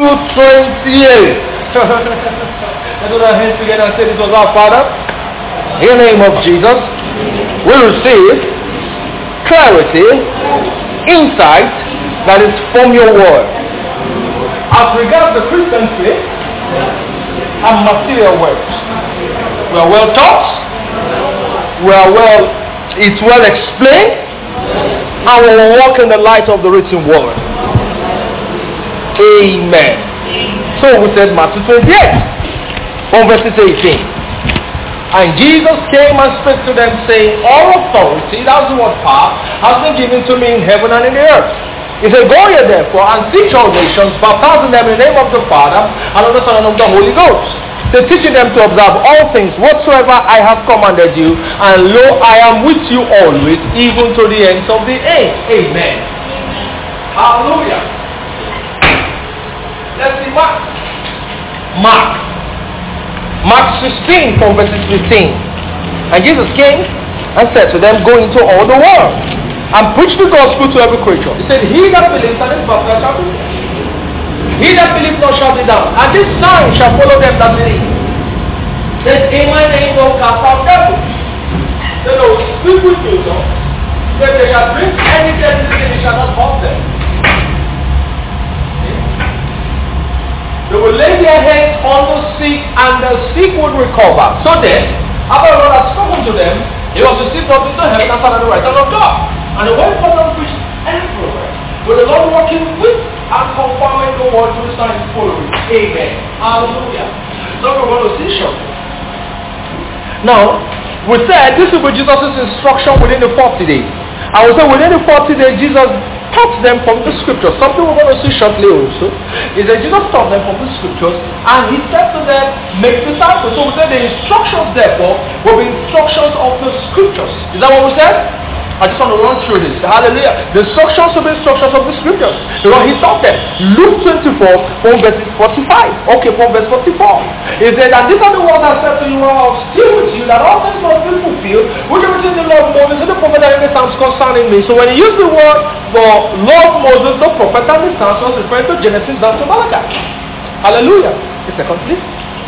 28. Let's put our hands together and say this was our Father. In the name of Jesus, we receive clarity, insight that is from your word. As regards the Christian faith and material works, we are well taught, it's well explained, and we will walk in the light of the written word. Amen. So we said Matthew 28, from verses 18. And Jesus came and spoke to them, saying, all authority, that's the word power, has been given to me in heaven and in the earth. He said, go ye therefore and teach all nations, baptizing them in the name of the Father, and of the Son, and of the Holy Ghost. So teaching them to observe all things whatsoever I have commanded you, and lo, I am with you always, even to the ends of the age. Amen. Hallelujah. Let's see Mark 16 from verses 15. And Jesus came and said to them, go into all the world and preach the gospel to every creature. He said, he that believes and is baptized shall be saved. He that believes not shall be damned. And this sign shall follow them that believe. That in my name will cast out devils. They will speak with you, that they shall drink any deadly thing, they shall not harm them. They will lay their hands on the sick, and the sick would recover. So then, after the Lord had spoken to them, he was received up into heaven and sat at the right hand of God. And the word of God preached everywhere, with the Lord working with and confirming the word through signs following. Amen. Hallelujah. So we're going to see shortly. Now, we said this will be Jesus' instruction within the 40 days. I will say within the 40 days, Jesus taught them from the scriptures. Something we're going to see shortly also is that Jesus taught them from the scriptures, and he said to them, make disciples. So we said the instructions therefore will be instructions of the scriptures. Is that what we said? I just want to run through this. Hallelujah. The instructions will be instructions of the scriptures. Because he taught them. Luke 24 from verse 45. Okay, from verse 44. He said, and these are the words I said to you while I was still with you, that all things must be fulfilled, which are written in the law of Moses and the prophet and in the Psalms concerning me. So when he used the word for law of Moses, the prophet and the Psalms, was referring to Genesis down to Malachi. Hallelujah. A second, please.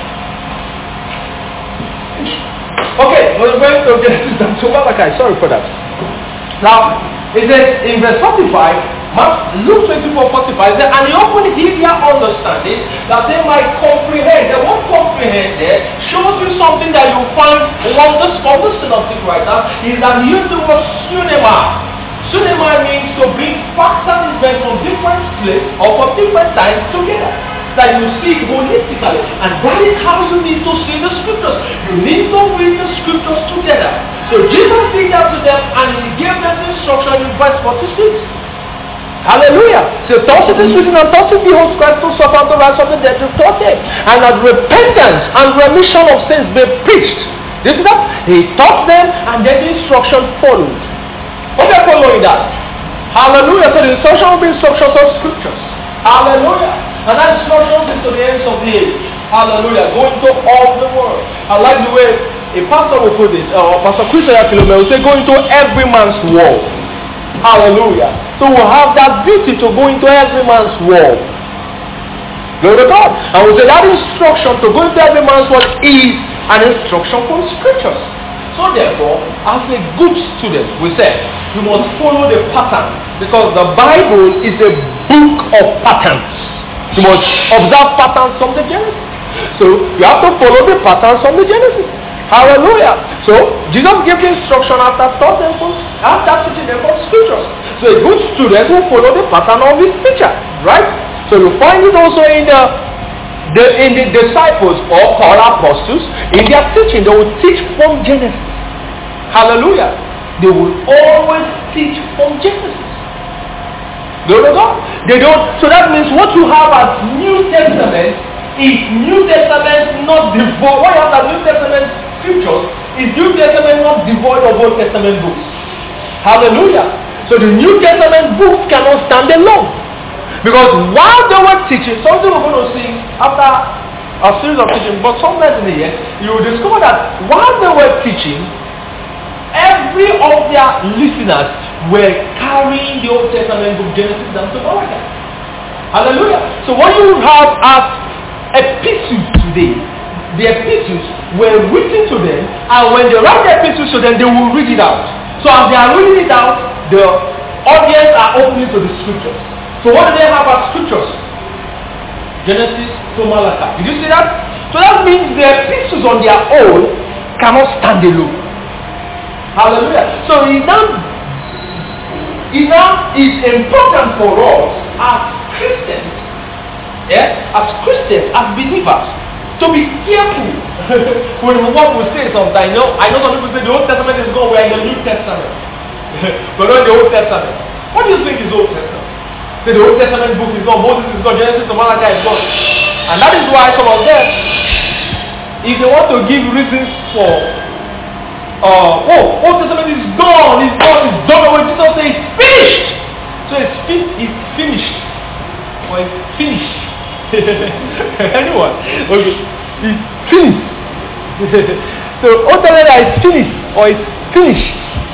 Okay, we're going to Genesis down to Malachi. Sorry for that. Now, it says in verse 45, Luke 24:45, and he opened their understanding that they might comprehend. The word comprehend there shows you something that you find among the synoptic writer is that he used the word sunema. Sunema means to bring facts and events from different places or from different times together. That you see holistically, and that is how you need to see the scriptures. You need to read the scriptures together. So Jesus did that to them, and he gave them the instruction in verse 46. Hallelujah. So thus it is written, and thus it beholds Christ to suffer the rise of the dead to third day, and that repentance and remission of sins be preached. This is that he taught them, and then the instruction followed. Hope you're following that. Hallelujah. So the instruction will be instructions of scriptures. Hallelujah. And that instruction is to the ends of the age. Hallelujah. Go into all the world. I like the way a pastor will put it, Pastor Chris Ayakilome will say, go into every man's world. Hallelujah. So we'll have that duty to go into every man's world. Glory to God. And we'll say that instruction to go into every man's world is an instruction from scriptures. So therefore, as a good student, we say, you must follow the pattern, because the Bible is a book of patterns. You must observe patterns from the Genesis. So you have to follow the patterns from the Genesis. Hallelujah. So Jesus gave the instruction after teaching them from scriptures. So a good student will follow the pattern of his teacher, right? So you find it also in the disciples, or called apostles. In their teaching, they will teach from Genesis. Hallelujah. They will always teach from Genesis. Glory to God. They don't. So that means what you have as New Testament is New Testament not devoid. What you have as New Testament scriptures is New Testament not devoid of Old Testament books. Hallelujah. So the New Testament books cannot stand alone. Because while they were teaching, something we're going to see after a series of teaching, but sometimes in the year, you will discover that while they were teaching, every of their listeners were carrying the Old Testament book, Genesis down to Malachi. Hallelujah. So what you have as epistles today, the epistles were written to them, and when they write the epistles to them, they will read it out. So as they are reading it out, the audience are opening to the scriptures. So what do they have as scriptures? Genesis to Malachi. Did you see that? So that means the epistles on their own cannot stand alone. Hallelujah. So it now is important for us as Christians, as believers, to be careful with what we say sometimes. I know some people say the Old Testament is gone, we are in the New Testament. But not the Old Testament. What do you think is Old Testament? Say the Old Testament book is gone, Moses is gone, Genesis to Malachi is gone. And that is why some of them, if they want to give reasons for Old Testament is gone, it's done away. Jesus says it's finished. So it's finished. Or it's finished. Anyone? Okay. It's finished. So Old Testament is finished or it's finished.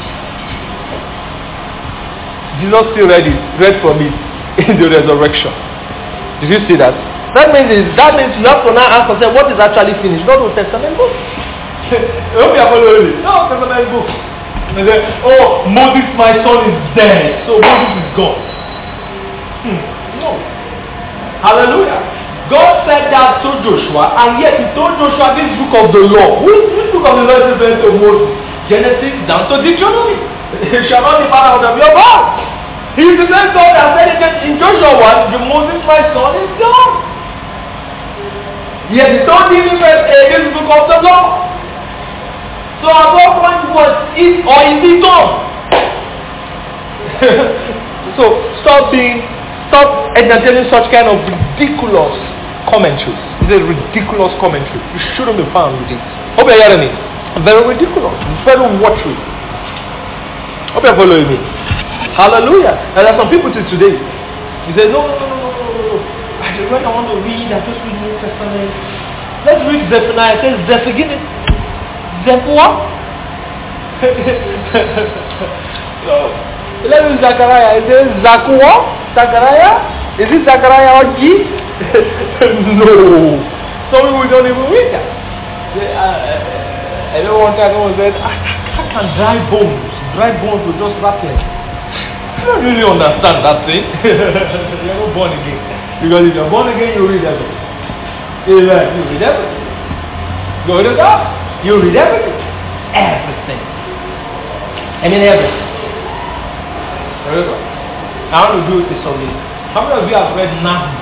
Jesus still read from it in the resurrection. Did you see that? That means you have to now ask yourself what is actually finished, not Old Testament book. No Testament book. And then, Moses, my son, is dead, so Moses is gone. No. Hallelujah. God said that to Joshua, and yet he told Joshua this book of the law. Which book of the law is referring to Moses? Genesis down to Deuteronomy. You shall not depart out of your mouth. He is the same God that said it in Joshua 1, the Moses, my son, is gone. Yet he told him in verse 8, this book of the law. So at what point was it or is it done? So stop entertaining such kind of ridiculous commentaries. It's a ridiculous commentary. You shouldn't be found with it. Hope you're hearing me. Very ridiculous. Very watery. Hope you're following me. Hallelujah. And there are some people today. You say, no. When I want to read, I just read New Testament. Let's read Zephaniah. It says Zephaniah. Zephaniah. Let's read Zechariah. It says Zechariah. Is it Zechariah or G? No. Some people don't even read that. I know one time someone said, how can dry bones will just rattling? I don't really understand that thing. You're not born again. Because if you're born again, you read everything. Amen. You read everything. Go to God. You read everything. Everything. I mean everything. There you go. I want to do it this only. How many of you have read Nahum?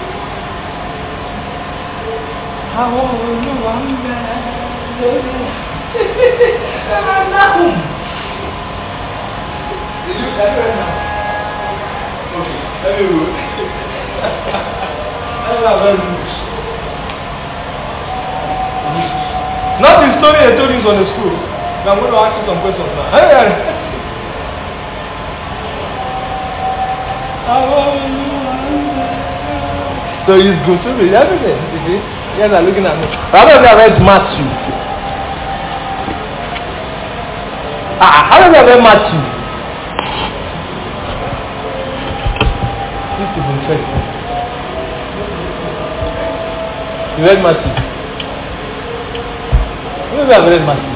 Nahum. Did you ever read Nahum? Okay. Let me read. Not the story I told you on the school. I'm going to ask you some questions now. So it's good to read everything. You see? You guys are looking at me. How many of you have read Matthew? How many of you have read Matthew? This is interesting. You read Matthew? Who have read Matthew?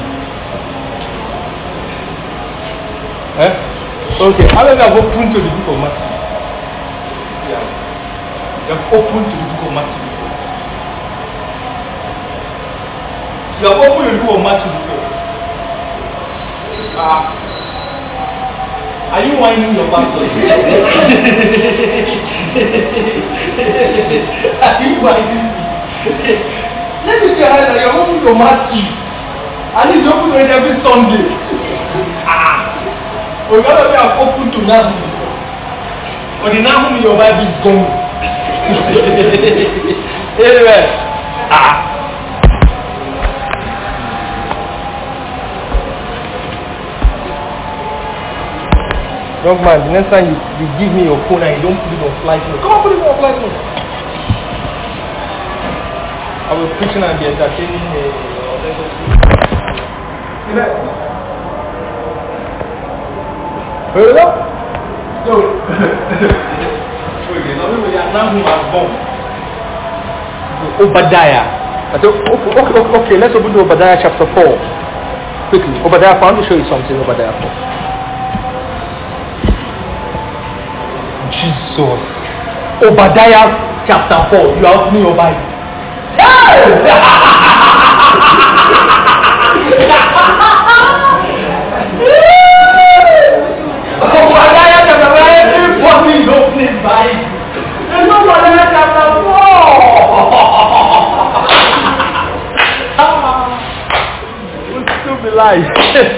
Okay, how many have opened to the book of Matthew? Yeah. You have opened to the book of Matthew before. You have opened the book of Matthew before. Are you whining your pastor? Are you whining? Let me tell you that you're open to Matthew. And it's open to it every Sunday. We're going to be open to Nahum. But the Nahum in your Bible is gone. Anyway. Young man, the next time you give me your phone and you don't put it on flight mode. Come on, put it on flight mode. I was preaching and be entertaining Heard it up? So, okay, now we are now him as born. Obadiah. Okay, let's open to Obadiah chapter 4. Quickly. Obadiah 4. I want to show you something. Obadiah 4. Jesus. Obadiah chapter 4. You have me Obadiah. Obadiah chapter 4. Everybody don't please buy it. There's no Obadiah chapter 4. We'll still be live.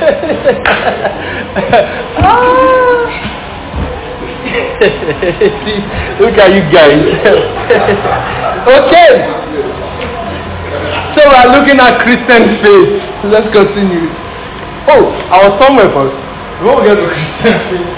Look at you guys. Okay. So we are looking at Christian faith. Let's continue. Oh, our somewhere first. Before we get to Christian faith.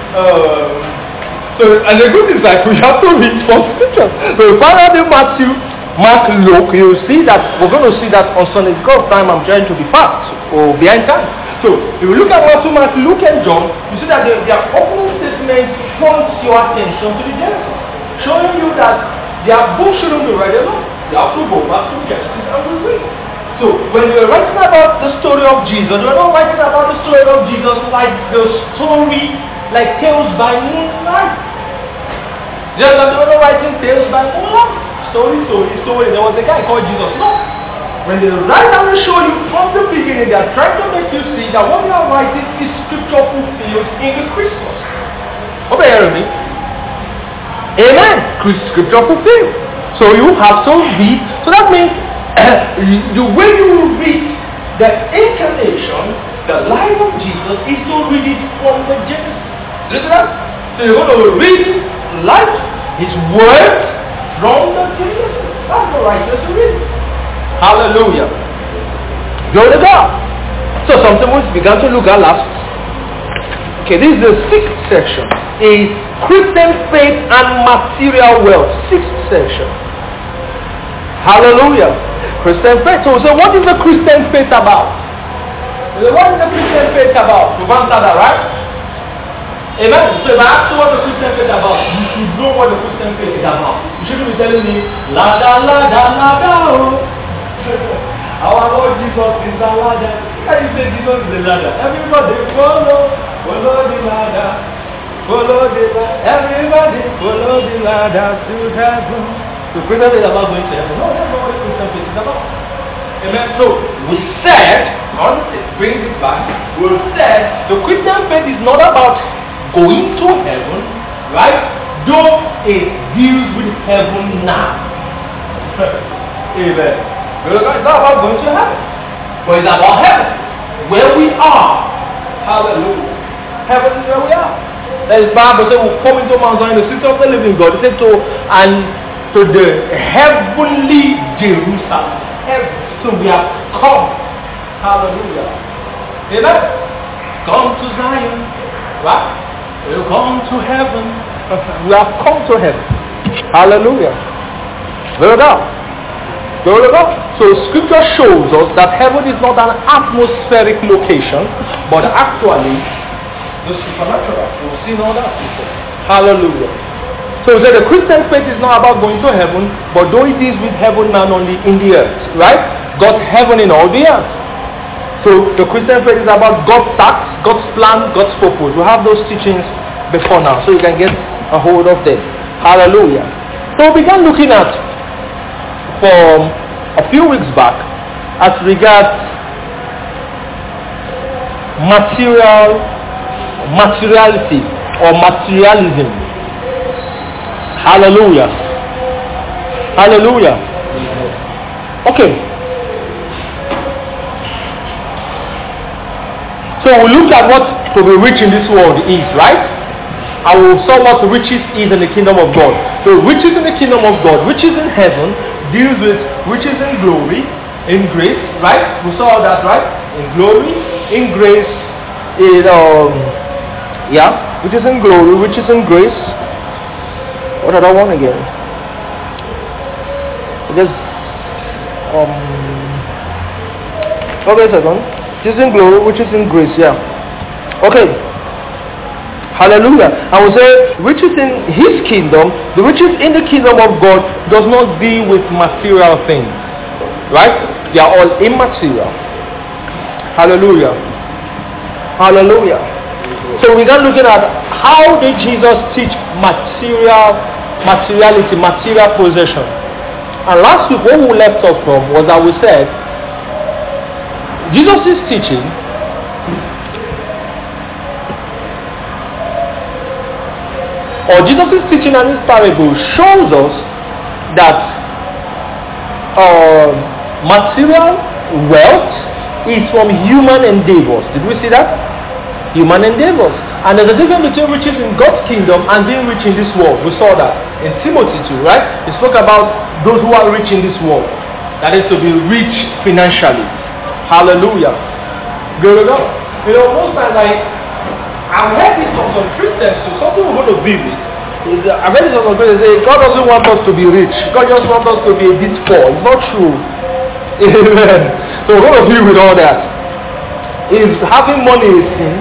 So as a good disciple, you have to read some scriptures. So if I read in Matthew, Mark, Luke, you'll see that we're going to see that on Sunday. Because of time, I'm trying to be fast or behind time. So if you look at Matthew, Mark, Luke, and John, you see that their opening statements points your attention to the Genesis, showing you that their book shouldn't be read alone. You have to go back to Genesis and we read. So when you're writing about the story of Jesus, you're not writing about the story of Jesus like the story, like tales by moonlight. Just like you're not writing tales by moonlight. Story. There was a guy called Jesus. No. When they write and they show you from the beginning, they are trying to make you see that what they are writing is scripture fulfilled in the Christmas. Hope you hear me? Amen. Scripture fulfilled. So you have to read. So that means the way you read the incarnation, the life of Jesus, is to read it from the Genesis. Listen to that? So you're going to read life, His word, from the Genesis. That's the right way to read. Hallelujah. Glory to God. So something we began to look at last. Okay, this is the 6th section. Is Christian faith and material wealth. 6th section. Hallelujah. Christian faith. So what is the Christian faith about? What is the Christian faith about? We've answered that, right? Amen. So if I ask you what the Christian faith is about, you should know what the Christian faith is about. You shouldn't be telling me, la da la da la da oh. Our Lord Jesus is the ladder. Can you say Jesus is the ladder? Everybody follow the ladder. Follow the ladder. Everybody follow the ladder to heaven. The Christian faith is about going to heaven. No, that's not what the Christian faith is about. Amen. So we said, honestly, bring this back. We said the Christian faith is not about going to heaven, right? Though it deals with heaven now. Amen. It's not about going to heaven, but it's about heaven, where we are. Hallelujah. Heaven is where we are. The Bible says we'll come into Mount Zion, the city of the living God. It says to the heavenly Jerusalem. So we have come. Hallelujah. Amen. Come to Zion. Right? We'll come to heaven. We have come to heaven. Hallelujah. Glory to God. Glory to God. So scripture shows us that heaven is not an atmospheric location, but actually the supernatural. We'll see all that before. Hallelujah. So the Christian faith is not about going to heaven, but though it is with heaven man only in the earth, right? God's heaven in all the earth. So the Christian faith is about God's task, God's plan, God's purpose. We have those teachings before now, so you can get a hold of them. Hallelujah. So we began looking at from a few weeks back as regards materiality or materialism. Hallelujah. Hallelujah. Okay. So we looked at what to be rich in this world is, right? And we saw what riches is in the kingdom of God. So riches in the kingdom of God, riches in heaven, deals with riches in glory, in grace, right? We saw that, right? In glory, in grace, in riches in glory, riches in grace. What did I want again? Just okay, second. Which is in glory, which is in grace, yeah. Okay. Hallelujah. And we say riches in his kingdom, the riches in the kingdom of God does not deal with material things. Right? They are all immaterial. Hallelujah. Hallelujah. So we are looking at how did Jesus teach materiality, material possession. And last week what we left off from was that we said Jesus' teaching Jesus' teaching and his parable shows us that material wealth is from human endeavors. Did we see that? Human endeavors. And there's a difference between riches in God's kingdom and being rich in this world. We saw that in Timothy too, right? He spoke about those who are rich in this world. That is to be rich financially. Hallelujah. Glory to God. You know, most times I've heard this from some Christians too. Something we're going to be with. I've heard this from some Christians say, God doesn't want us to be rich. God just wants us to be a bit poor. It's not true. Amen. So we're going to be with all that. Is having money a sin?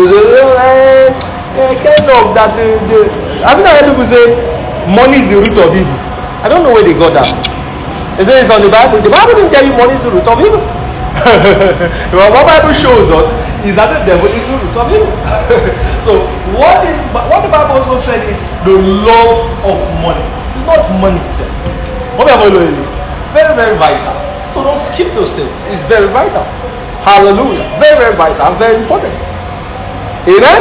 Kind of that. I've not heard people say money is the root of evil. I don't know where they got that. Is it on the Bible? The Bible didn't tell you money is the root of evil. Well, what Bible shows us is that the devil is the root of evil. So what the Bible also said is the love of money. It's not money itself. What the Bible is very, very vital. So don't skip those things. It's very vital. Hallelujah. Very, very vital and very important. Amen?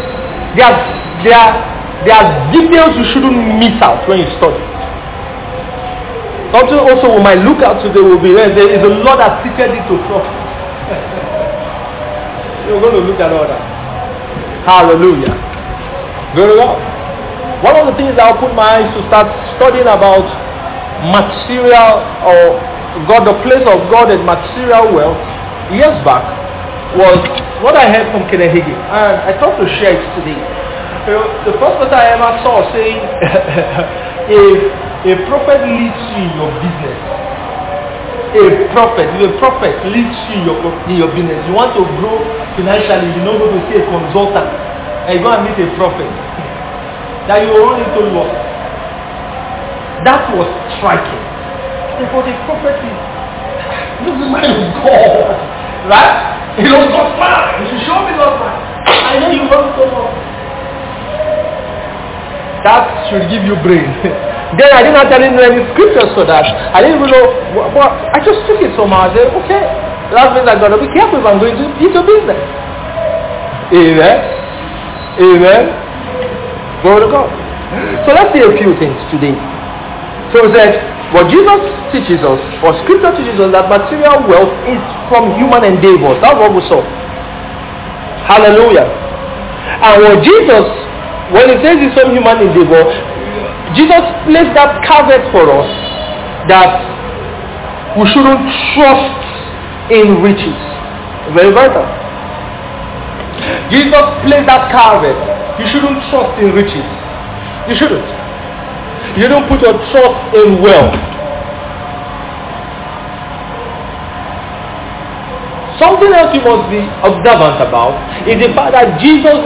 There are details you shouldn't miss out when you study. Something also we might look at today will be there is a law that teaches it to profit. We're going to look at all that. Hallelujah. Very well. One of the things I opened my eyes to start studying about material or God, the place of God and material wealth years back was what I heard from Kenneth Hagin, and I thought to share it today. You know, the first person I ever saw saying a prophet leads you in your business. If a prophet leads you in your business, you want to grow financially, you don't go to see a consultant and you go and meet a prophet, that you will run into loss. That was striking. Because a prophet is the man of God, right? He knows God's plan. You should show me God's plan. I know you want so much. That should give you brain. Then I didn't actually know any scriptures for that. I didn't even know. Well, I just took it somehow. I said, okay, that means I got to be careful if I'm going to into business. Amen. Amen. Glory to God. So let's see a few things today. So we said, what Jesus teaches us, or scripture teaches us, that material wealth is from human endeavors. That's what we saw. Hallelujah. And what Jesus, when he says it's from human endeavor, Jesus placed that caveat for us that we shouldn't trust in riches. Very vital. Jesus placed that caveat. You shouldn't trust in riches. You shouldn't. You don't put your trust in wealth. Something else you must be observant about is the fact that Jesus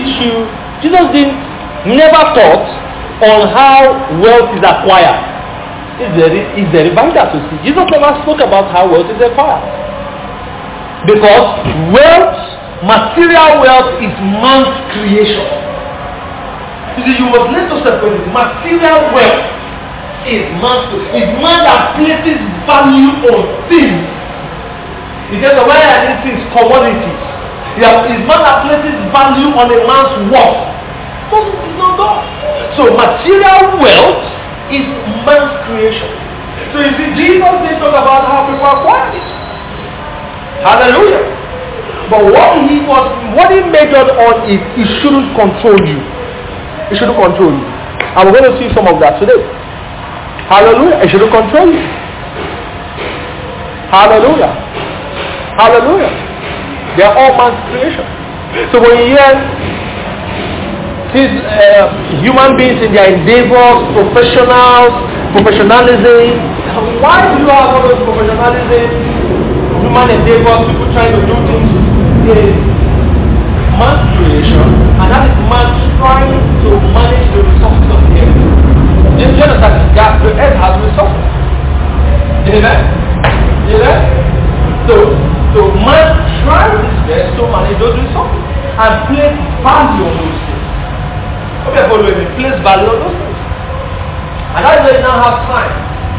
never taught on how wealth is acquired. It's very vital to see. Jesus never spoke about how wealth is acquired. Because material wealth is man's creation. You see, you must learn to separate it. Material wealth is man that places value on things. Because the way I think things, commodities. It's man that places value on a man's work. It's not God. So material wealth is man's creation. So you see, Jesus didn't talk about how people acquire it. Hallelujah. But what he majored on is it shouldn't control you. It shouldn't control you. And we're going to see some of that today. Hallelujah. It shouldn't control you. Hallelujah. Hallelujah. They are all man's creation. So when you hear these human beings in their endeavors, professionalism, why do you have all those professionalism, human endeavors, people trying to do things man's creation, and that is man trying to manage the resources of the earth. Do you understand? That the earth has resources. Amen? Amen? So man tries his best to manage those resources and place value on those things. Okay, following me. Place value on those things. And that's why we now have time.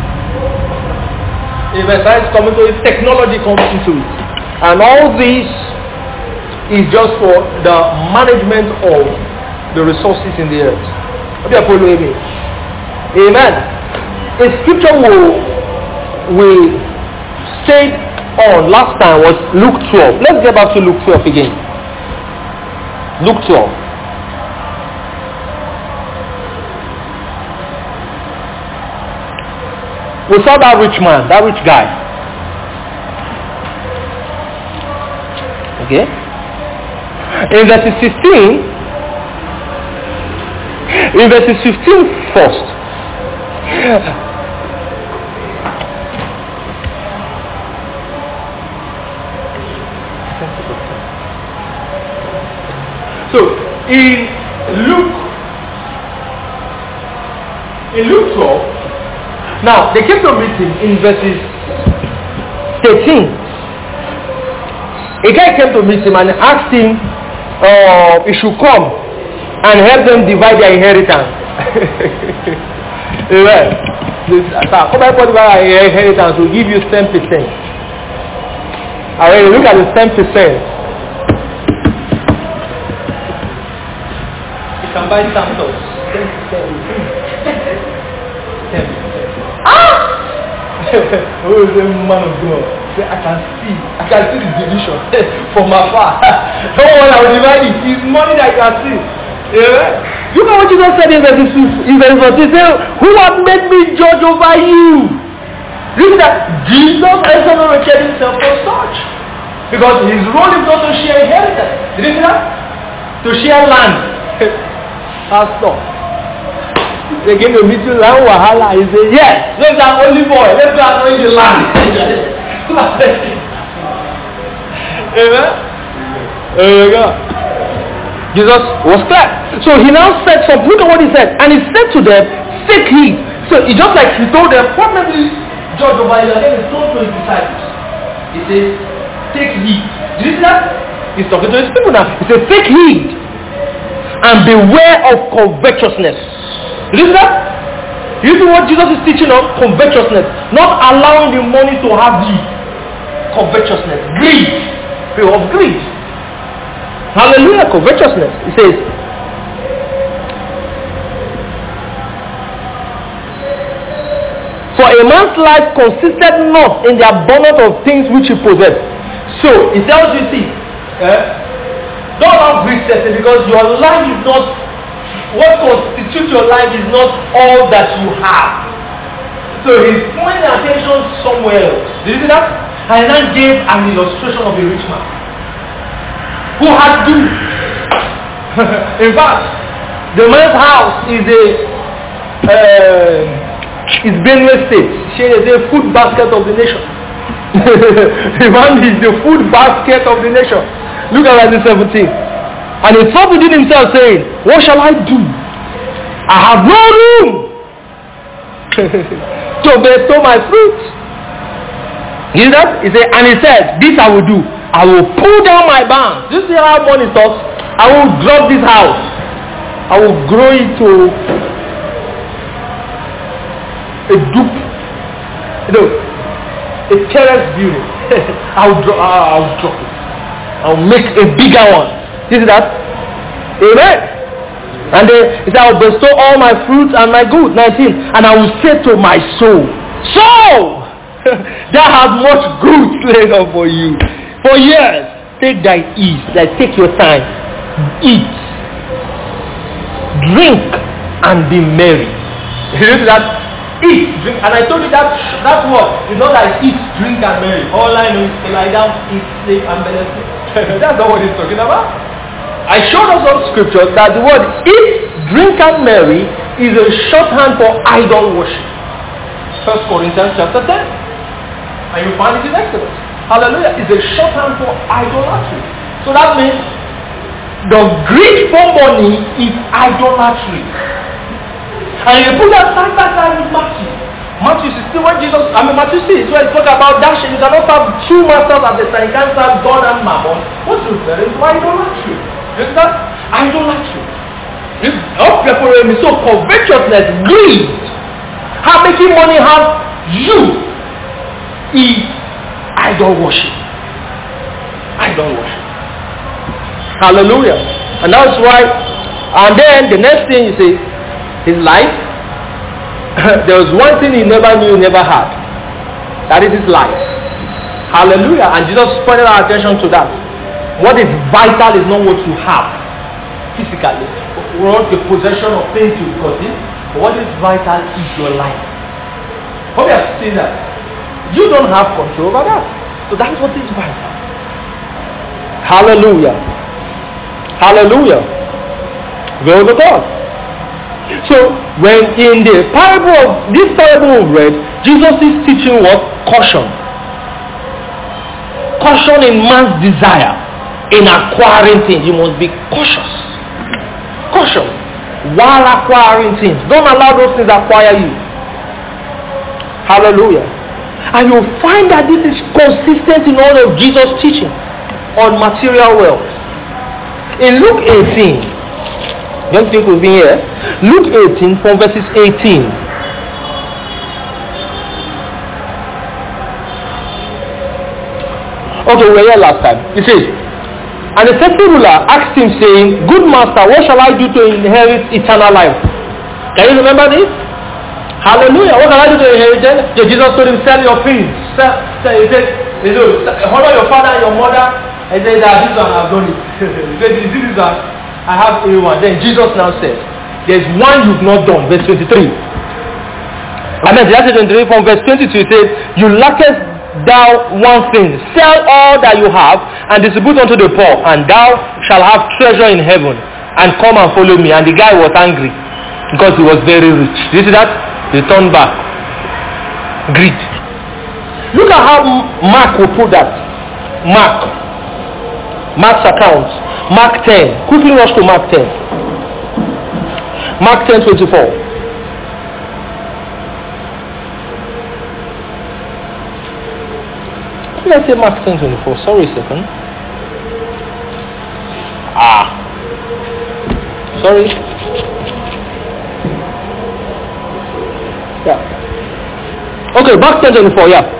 If science comes into it, technology comes into it. And all this is just for the management of the resources in the earth. Okay, following me. Amen. A scripture we stayed on last time was Luke 12. Let's get back to Luke 12 again. Luke 12. We saw that rich man, that rich guy. Okay? In verses 15, in verses 15 first. So, in Luke 12, now, they came to meet him in verses 13. A guy came to meet him and asked him he should come and help them divide their inheritance. Amen. Come and put their inheritance will give you 10%. Alright, look at the 10%. You can buy Santos. 10%. Oh, the man of God. Say, I can see the division from afar. No one will divide it. It's money that you can see. Yeah. You know what Jesus said in verse 14? He said, who has made me judge over you? This is that Jesus also not recorded himself for such. Because his role is not to share inheritance. Did you see that? To share land. Pastor. They came to meet you, land wahala. He said, yes, let's have only boy. Let's go and anoint the land. Amen? There you go. Jesus was clear. So he now said something. Look at what he said. And he said to them, take heed. So it's just like he told them, probably judge over you. And then he told to his disciples. He says, take heed. Did you see that? He's talking to his people now. He says, take heed and beware of covetousness. Did you see that? You see what Jesus is teaching on? Covetousness. Not allowing the money to have you. Covetousness. Greed. Fear of greed. Hallelujah. Covetousness. It says, for a man's life consisted not in the abundance of things which he possessed. So, it tells you, see, don't have greed because your life is not, what constitutes your life is not all that you have. So he's pointing attention somewhere else. Did you see that? And then gave an illustration of a rich man who had goods. In fact, the man's house is Benue State. She is a food basket of the nation. The man is the food basket of the nation. Look at verse 17. And he thought within himself, saying, what shall I do? I have no room to bestow my fruit. You see that? And he said, this I will do. I will pull down my barns. You see how money talks? I will drop this house. I will grow it to a dupe. A terrace building. I'll drop it. I'll make a bigger one. You see that? Amen. And he said, I will bestow all my fruits and my goods. 19. And I will say to my soul, soul, thou hast much goods laid up for you. For years, take thy ease. Like, take your time. Eat. Drink and be merry. You see that? Eat, drink. And I told you that word. It's not like eat, drink and merry. All I know is to lie down, eat, sleep and benefit. That's not what he's talking about. I showed us on scripture that the word eat, drink and merry is a shorthand for idol worship. 1 Corinthians chapter 10. And you find it in Exodus. Hallelujah. It's a shorthand for idolatry. So that means The greed for money is idolatry. And you put that side by side with Matthew. Matthew 16, when Matthew 6, where he talks about that you cannot have two masters at the time. You can't serve God and Mammon. What's referring to idolatry? You see that? Idolatry. How people me. So covetousness, greed, how making money have you is idol worship. Idol worship. Hallelujah. And that's why, and then the next thing you see, his life, there was one thing he never knew, never had. That is his life. Hallelujah. And Jesus pointed our attention to that. What is vital is not what you have physically. We want the possession of things you possess. But what is vital is your life. Hope you have seen that. You don't have control over that. So that's what is vital. Hallelujah. Hallelujah. Glory to God. So when in the parable of this parable we read, Jesus is teaching what? Caution. Caution in man's desire in acquiring things. You must be cautious. Caution while acquiring things. Don't allow those things to acquire you. Hallelujah. And you'll find that this is consistent in all of Jesus' teaching on material wealth. In Luke 18, don't think we've been here. Luke 18 from verses 18. Okay, we were here last time. It says, and a certain ruler asked him, saying, Good master, what shall I do to inherit eternal life? Can you remember this? Hallelujah. What can I do to inherit it? Jesus told him, sell your things. He said, honor your father and your mother. He said, this one I've done it. He said, this one I have A1. Then Jesus now said, there's one you've not done. Verse 23. And then Matthew 23 from verse 22 it says, you lackest thou one thing. Sell all that you have and distribute unto the poor, and thou shalt have treasure in heaven. And come and follow me. And the guy was angry because he was very rich. Do you see that? He turned back. Greed. Look at how Mark will put that. Mark's account. Mark 10. Quickly rush to Mark 10. Mark 10:24. Let's say Mark 10:24. Sorry a second. Sorry. Yeah. Okay, Mark 10:24. Yeah.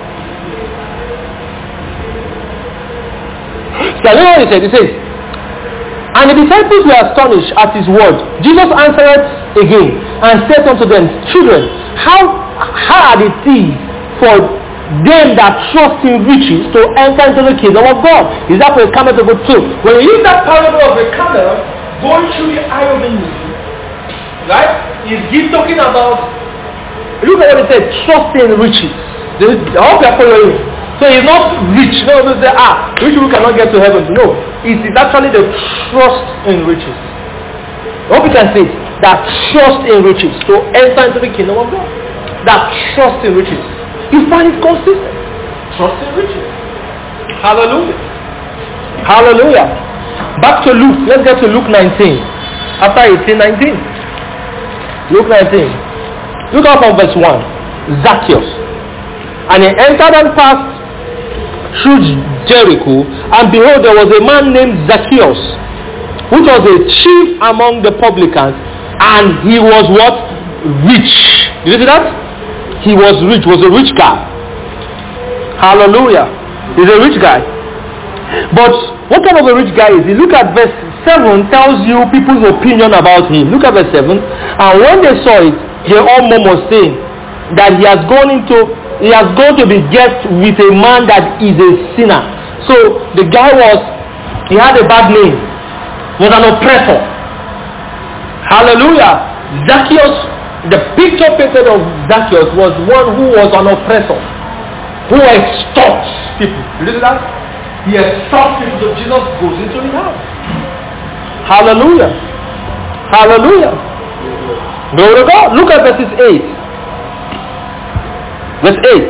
So I know what he said. He says, and the disciples were astonished at his word. Jesus answered again and said unto them, Children, how hard it is for them that trust in riches to enter into the kingdom of God. Is that for a camel to go through? When you use that parable of a camel going through the eye of a needle, right? He's talking about, look at what he said, trust in riches. I hope you are following. So he's not rich. No, they say, rich people cannot get to heaven. No, it is actually the trust in riches. I hope you can see that trust in riches to enter into the kingdom of God. That trust in riches. You find it consistent. Trust in riches. Hallelujah. Hallelujah. Back to Luke. Let's get to Luke 19. After 19. Luke 19. Look up on verse 1. Zacchaeus. And he entered and passed through Jericho, and behold, there was a man named Zacchaeus, which was a chief among the publicans, and he was what? Rich. Did you see that? He was rich, was a rich guy. Hallelujah. He's a rich guy. But what kind of a rich guy is he? Look at verse 7, tells you people's opinion about him. Look at verse 7. And when they saw it, they all murmured, saying that he has gone to be guest with a man that is a sinner. So the guy he had a bad name, was an oppressor. Hallelujah. Zacchaeus, the picture painted of Zacchaeus was one who was an oppressor, who extorts people. You see that? He extorts people, so Jesus goes into his house. Hallelujah. Hallelujah. Glory to God. Look at verses 8. Verse 8.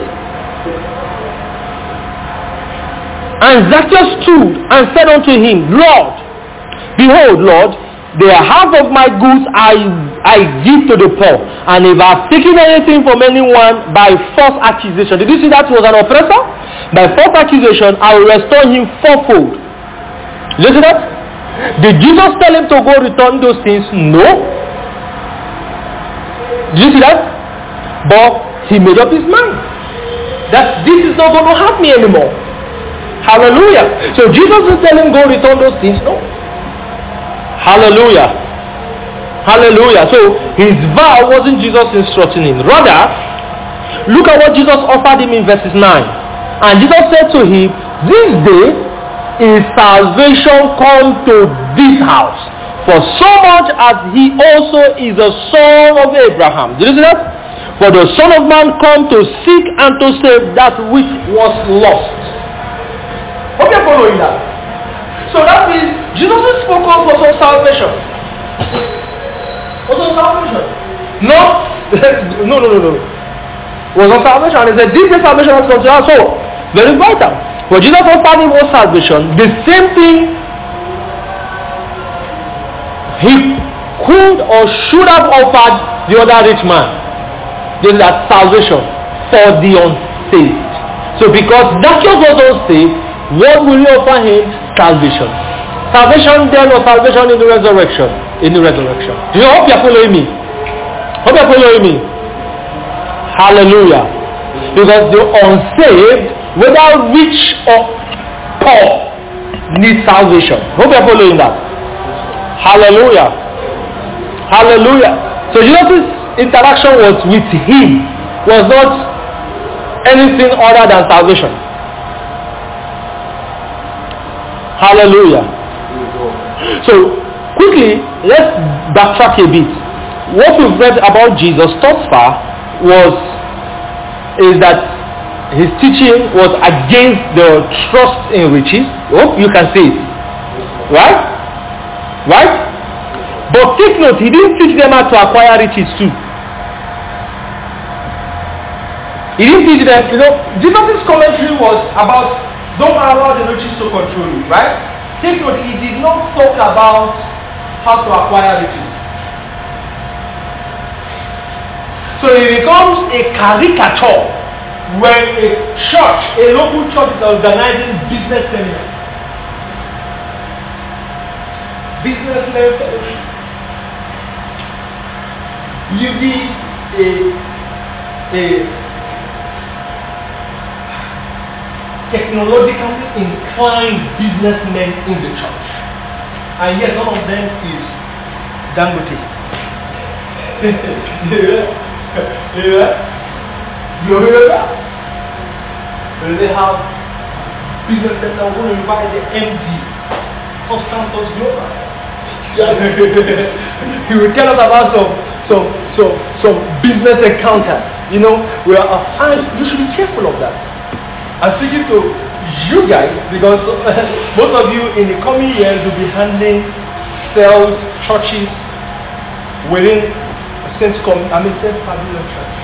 And Zacchaeus stood and said unto him, Lord, Behold, Lord, the half of my goods I give to the poor, and if I have taken anything from anyone by false accusation. Did you see that was an oppressor? By false accusation, I will restore him fourfold. Did you see that? Did Jesus tell him to go return those things? No. Did you see that? But he made up his mind that this is not going to hurt me anymore. Hallelujah. So Jesus didn't tell him go return those things. No. Hallelujah. Hallelujah. So his vow wasn't Jesus instructing him. Rather, look at what Jesus offered him in verses 9. And Jesus said to him, this day is salvation come to this house, for so much as he also is a son of Abraham. Did you see that? For the Son of Man come to seek and to save that which was lost. Hope you're following that. So that means Jesus' focus was on salvation. Was on salvation. No. Was on salvation. He said, this is salvation has come to us. So, very vital. But Jesus offered him was salvation. The same thing he could or should have offered the other rich man. This is that salvation for the unsaved. So because Zacchaeus was unsaved, what will you offer him? Salvation. Salvation then or salvation in the resurrection? In the resurrection. Do you hope you are following me? Hope you are following me? Hallelujah. Because the unsaved, whether rich or poor, need salvation. Hope you are following that. Hallelujah. Hallelujah. So Jesus' interaction was with him, was not anything other than salvation. Hallelujah. So, quickly, let's backtrack a bit. What we've read about Jesus thus far is that his teaching was against the trust in riches. Oh, you can see it. Right? Right? But take note, he didn't teach them how to acquire riches too. He didn't teach them, Jesus' commentary was about don't allow the riches to control you, right? Take note, he did not talk about how to acquire riches. So it becomes a caricature when a church, a local church is organizing business seminars. Business fellowship. You be a technologically inclined businessmen in the church, and yet none of them is Dangote. You hear that? They have businesses that will invite the MD of Santos Global. He will tell us about some business encounters. And you should be careful of that. I'm speaking to you guys because most of you in the coming years will be handling cells, churches within Saint Pavilion Church.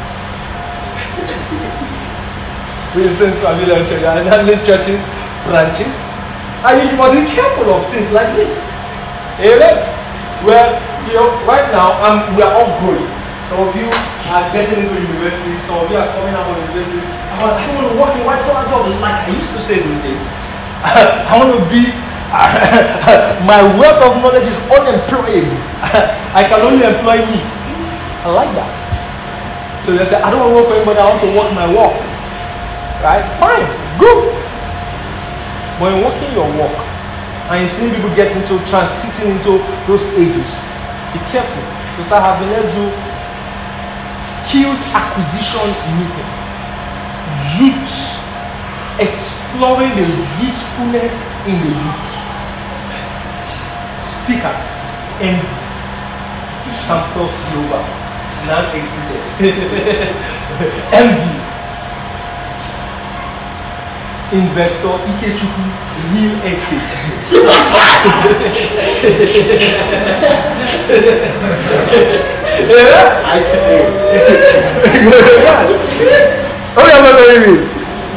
Within Saint Pavilion Church, and handling churches, branches. And you must be careful of things like this. Amen? Where, right now, we are all growing. Some of you are getting into university, some of you are coming out of university. I want to work in white collar jobs like I used to say those days. I want to be, my wealth of knowledge is unemployable. I can only employ me. I like that. So they say, I don't want to work for anybody, I want to work my work. Right? Fine, good. When you're working your work, and you see people get into transiting into those ages, be careful. Because I have been able to skilled acquisition meeting. Youth. Exploring the usefulness in the youth. Speaker. And Santos Global. Now existed. MD. Investor Ikechukwu Real Estate.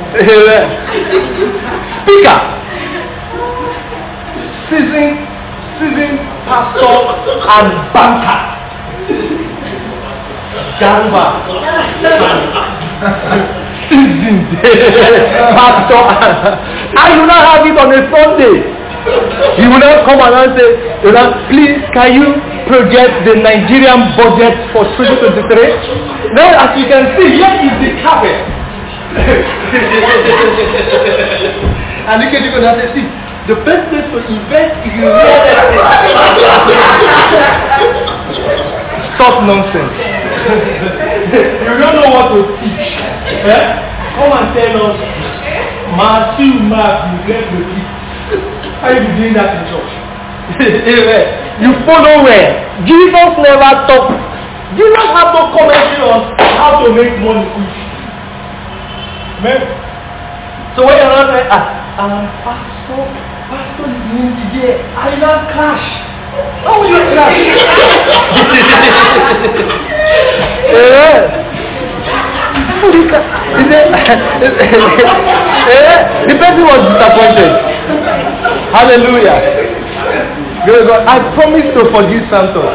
Speaker. Seasoned seasoned pastor and banker. Gamba. Seasoned pastor. And you now have it on a Sunday. He will not come and say, please can you project the Nigerian budget for 2023? Now as you can see, here is the carpet. And look at you and say, see, the best place to invest is in real estate. Stop nonsense. You don't know what to teach. Come and tell us, Matthew, Mark, you get the teach. How are you doing that in church? You follow where? Jesus never talked. Jesus had no commentary on how to make money quick. Amen. So when you're not like, Pastor is doing today, I love cash. How will you crash? The person was disappointed. Hallelujah. God, I promise to forgive Santos.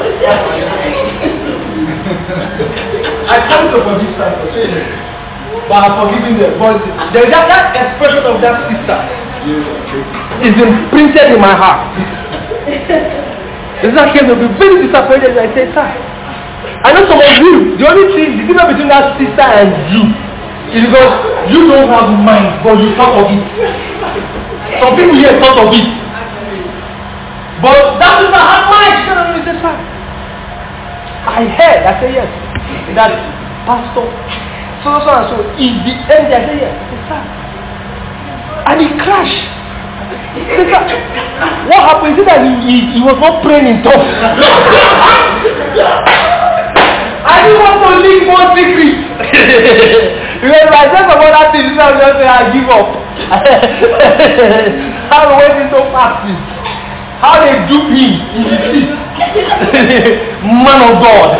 I promise to forgive Santos. But I'm forgiving them. But there is that expression of that sister is imprinted in my heart. This is came to be very disappointed. I said, sir, I know some of you, the only thing, the difference between that sister and you is because you don't have mind, but you thought of it. Some people here thought of it. But that sister had mind. She said, sir, I heard, I said yes, that pastor, so and so, is the end. I said yes. I said, sir, and he crashed. What happened is that he was not praying in tongues. I didn't want to leak more secrets. Because if I said some other things, I would just say I give up. How the way so fast is. How they dupe him in the seat. Man of God.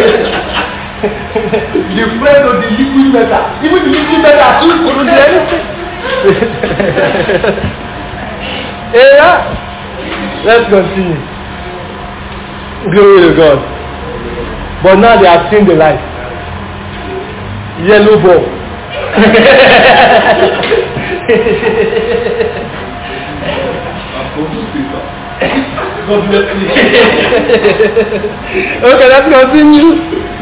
The friend of the liquid metal. Even the liquid metal too couldn't do anything. Yeah. Let's continue. Glory to God. But now they have seen the light. Yellow ball. God bless you. Okay, let's continue.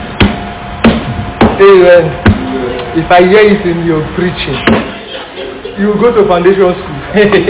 Amen. If I hear it in your preaching, you will go to foundation school.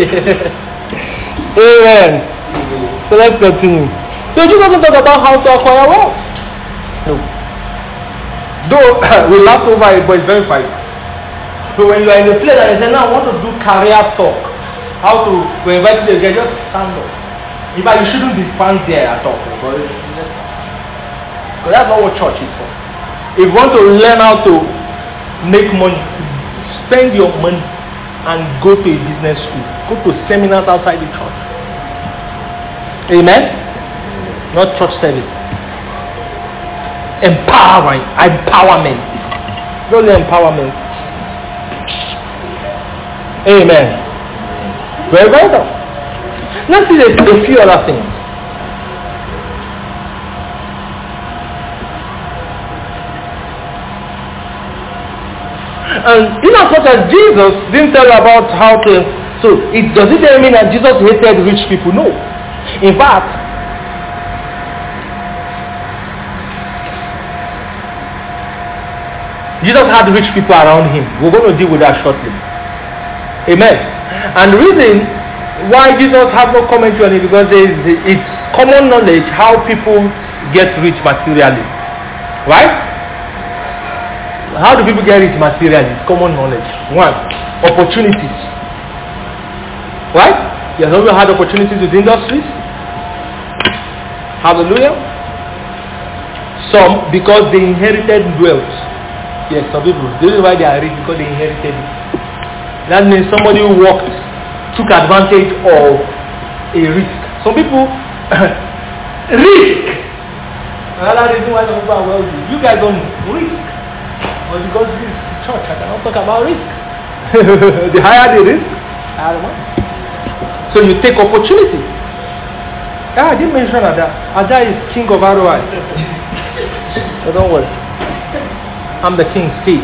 Amen. So let's continue. So you doesn't talk about how to acquire wealth. No. Though we laugh over it, but it's very fine. So when you are in a place and you say, now I want to do career talk, how to invite you again, just stand up. In fact, you shouldn't be found there at all. Because that's not what church is for. If you want to learn how to make money, spend your money and go to a business school. Go to seminars outside the church. Amen? Not church service. Empowerment. Only empowerment. Amen. Very well. Let's see a few other things. And in as much as Jesus didn't tell about how to, so does it mean that Jesus hated rich people? No. In fact, Jesus had rich people around him. We're going to deal with that shortly. Amen. And the reason why Jesus has no commentary on it because it's common knowledge how people get rich materially. Right? How do people get rich materially? It's common knowledge. One, opportunities. Right? You have also had opportunities with industries. Hallelujah. Some because they inherited wealth. Yes, some people. The reason why they are rich because they inherited it. That means somebody who worked, took advantage of a risk. Some people risk. Another reason why some people are wealthy. You guys don't risk. But because this is church, I cannot talk about risk. The higher the risk, higher the money. So you take opportunity. I didn't mention Ada. Ada is king of ROI. So don't worry. I'm the king still.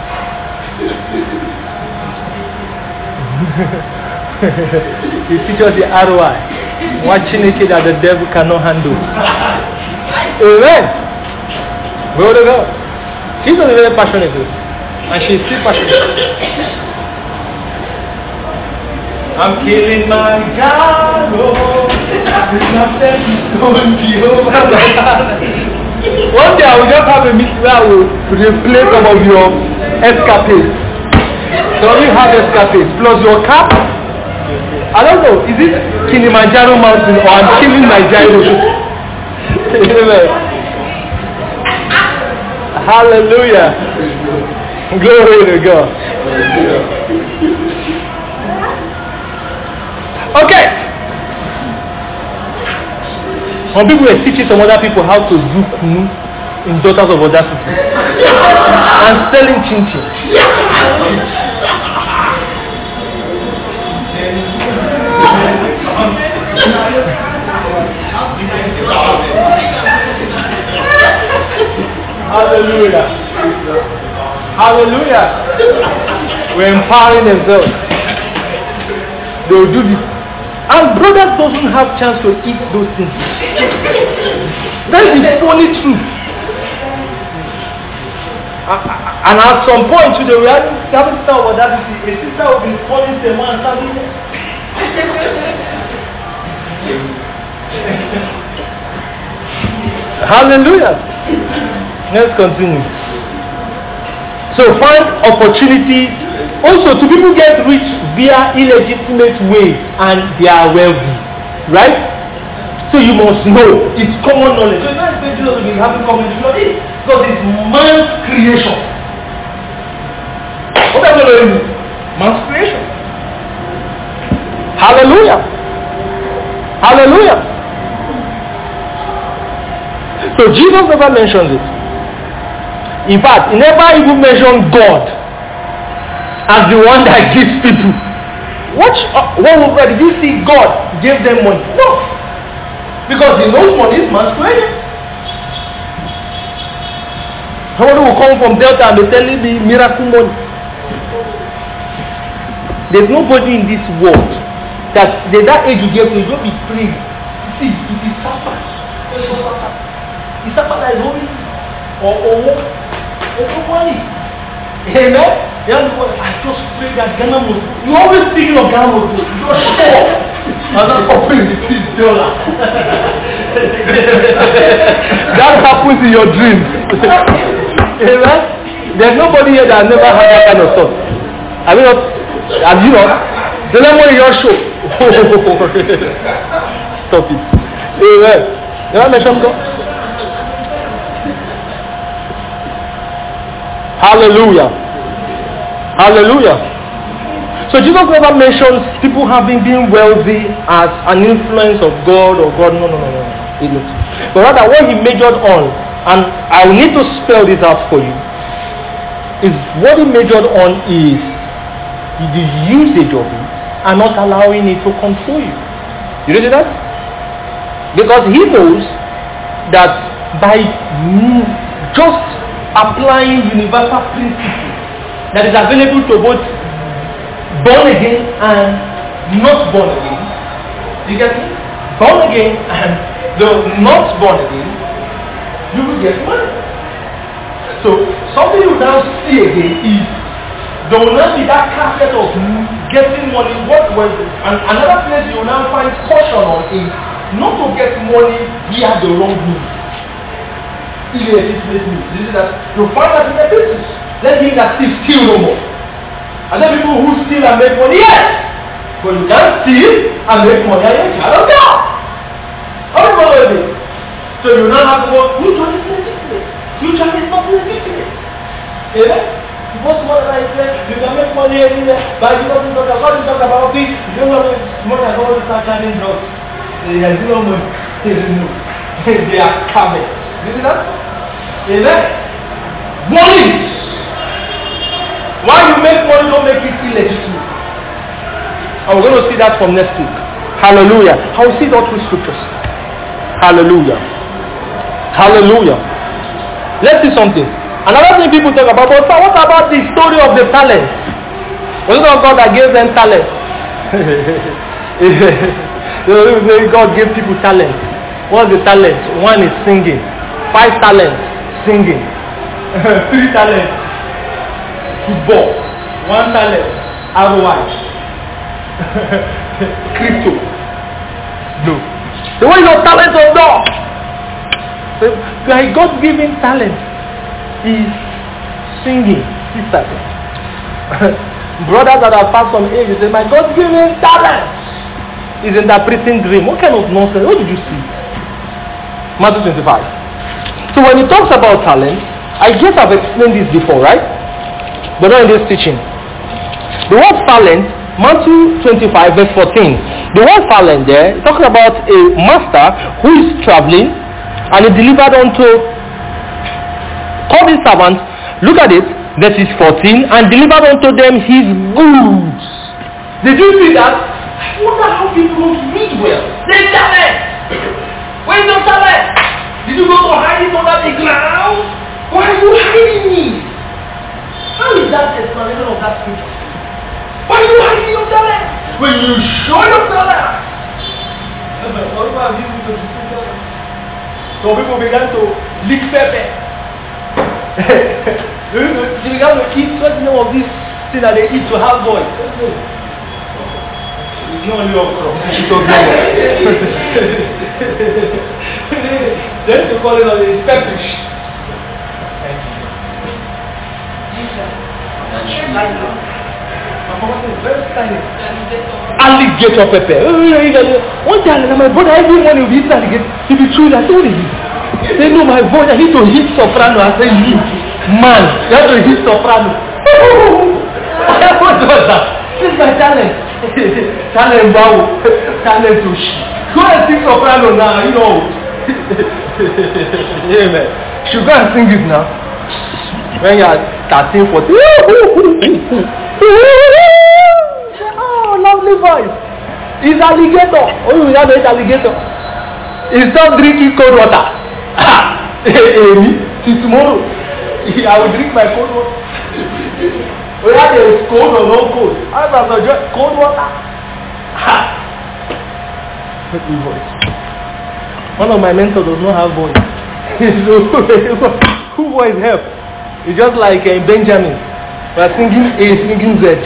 He teaches the ROI. Watching it that the devil cannot handle. Amen. Glory to God. She's very passionate too. And she's still passionate. I'm killing my God. One day I will just have a meeting where I will replay some of your escapades. So you have escapades plus your cap. I don't know, is it Kilimanjaro mountain or I'm killing my gyro? Hallelujah. Glory to God. Okay. Some people were teaching some other people how to do kunu in Daughters of Audacity and selling chin-chin. Hallelujah. Hallelujah. We're empowering themselves. They will do this. And brothers doesn't have chance to eat those things. That is the only truth. And at some point, they were having sister over that. A sister will be calling the man standing. Hallelujah. Let's continue. So find opportunity. Also, to people get rich via illegitimate ways and they are wealthy, right? So you must know it's common knowledge. So it's not expecting Jesus to be having common knowledge because it's man's creation. What does it mean? Man's creation. Hallelujah. Hallelujah. So Jesus never mentions it. In fact, he never even mentioned God as the one that gives people. Watch, did you see God gave them money? No. Because he knows money is man's creation. Somebody will come from Delta and be telling me miracle money. There's nobody in this world that age you get to, you don't be praying. See, it is Satan. It's Satan that is holding or money. Amen? I just pray that Ghana must. You always thinking of Ghana must. You're sure. I'm not offering the $6. That happens in your dreams. Amen? There's nobody here that never had that kind of thought. Have you not? The lemon in your show. Stop it. Amen. Never mention God. Hallelujah. Hallelujah. So Jesus never mentions people being wealthy as an influence of God or God. No. He didn't. But rather what he majored on, and I will need to spell this out for you, is what he majored on is the usage of it and not allowing it to control you. You see that? Because he knows that by just applying universal principle that is available to both born again and not born again. You get me? Born again and the not born again, you will get money. So something you now see again is there will not be that carpet of getting money. And another place you will now find caution on is not to get money via the wrong means. This is that you find that in the business. Let him that steal no more. And then people who steal and make money, yes. But you can't steal and make money and you're a child of God. Everybody. So you now have to go, future is legitimate. Future is not legitimate. Amen? Most money I say, you can make money anywhere, but you don't talk about this. You don't know money as always start charging drugs. They have zero money. They are coming. You see that? Amen? Money! Why you make money, don't make it illegitimate. And we're going to see that from next week. Hallelujah. I will see that through scriptures. Hallelujah. Hallelujah. Let's see something. Another thing people talk about, but what about the story of the talent? Was it not God that gave them talent? God gave people talent. What's the talent? 1 is singing. 5 talents, singing. 3 talents, football. 1 talent, ROI. Crypto. No. The one is not talent of God. So, like God-given talent is singing. Sisters. Brothers that have passed some age, they say, my God-given talent is interpreting dream. What kind of nonsense? What did you see? Matthew 25. So when he talks about talent, I guess I've explained this before, right? But not in this teaching. The word talent, Matthew 25 verse 14. The word talent there, talking about a master who is traveling and he delivered unto all his servants. Look at it, verses 14, and delivered unto them his goods. Did you see that? I wonder how people don't read well. They talent. Where's your talent? Did you go to hide it under the ground? Why are you hiding it? How is that explanation of that scripture? Why are you hiding your talent? When you show your talent. So people began to lick pepper. They began to eat what's the name of this thing that they eat to have boys. It's not only okra. Then to call it on the pepperish. Alligator pepper. One time my brother every morning will be eating alligator. He'll be chewing. I said, what is it? They know my voice. I need to hit soprano. I said, you man, you have to hit soprano. What was that? This is my talent. Talent wow. Talent to shit. Go and sing soprano now, you know. Amen. Should go and sing it now. When you are 13, 14. Oh, lovely voice. It's alligator. Oh, you have an alligator. He stop drinking cold water. Till tomorrow, I will drink my cold water. Whether there is cold or no cold, I have to drink cold water. One of my mentors does not have voice. Who voice help? It's just like Benjamin. We are singing A, singing Z.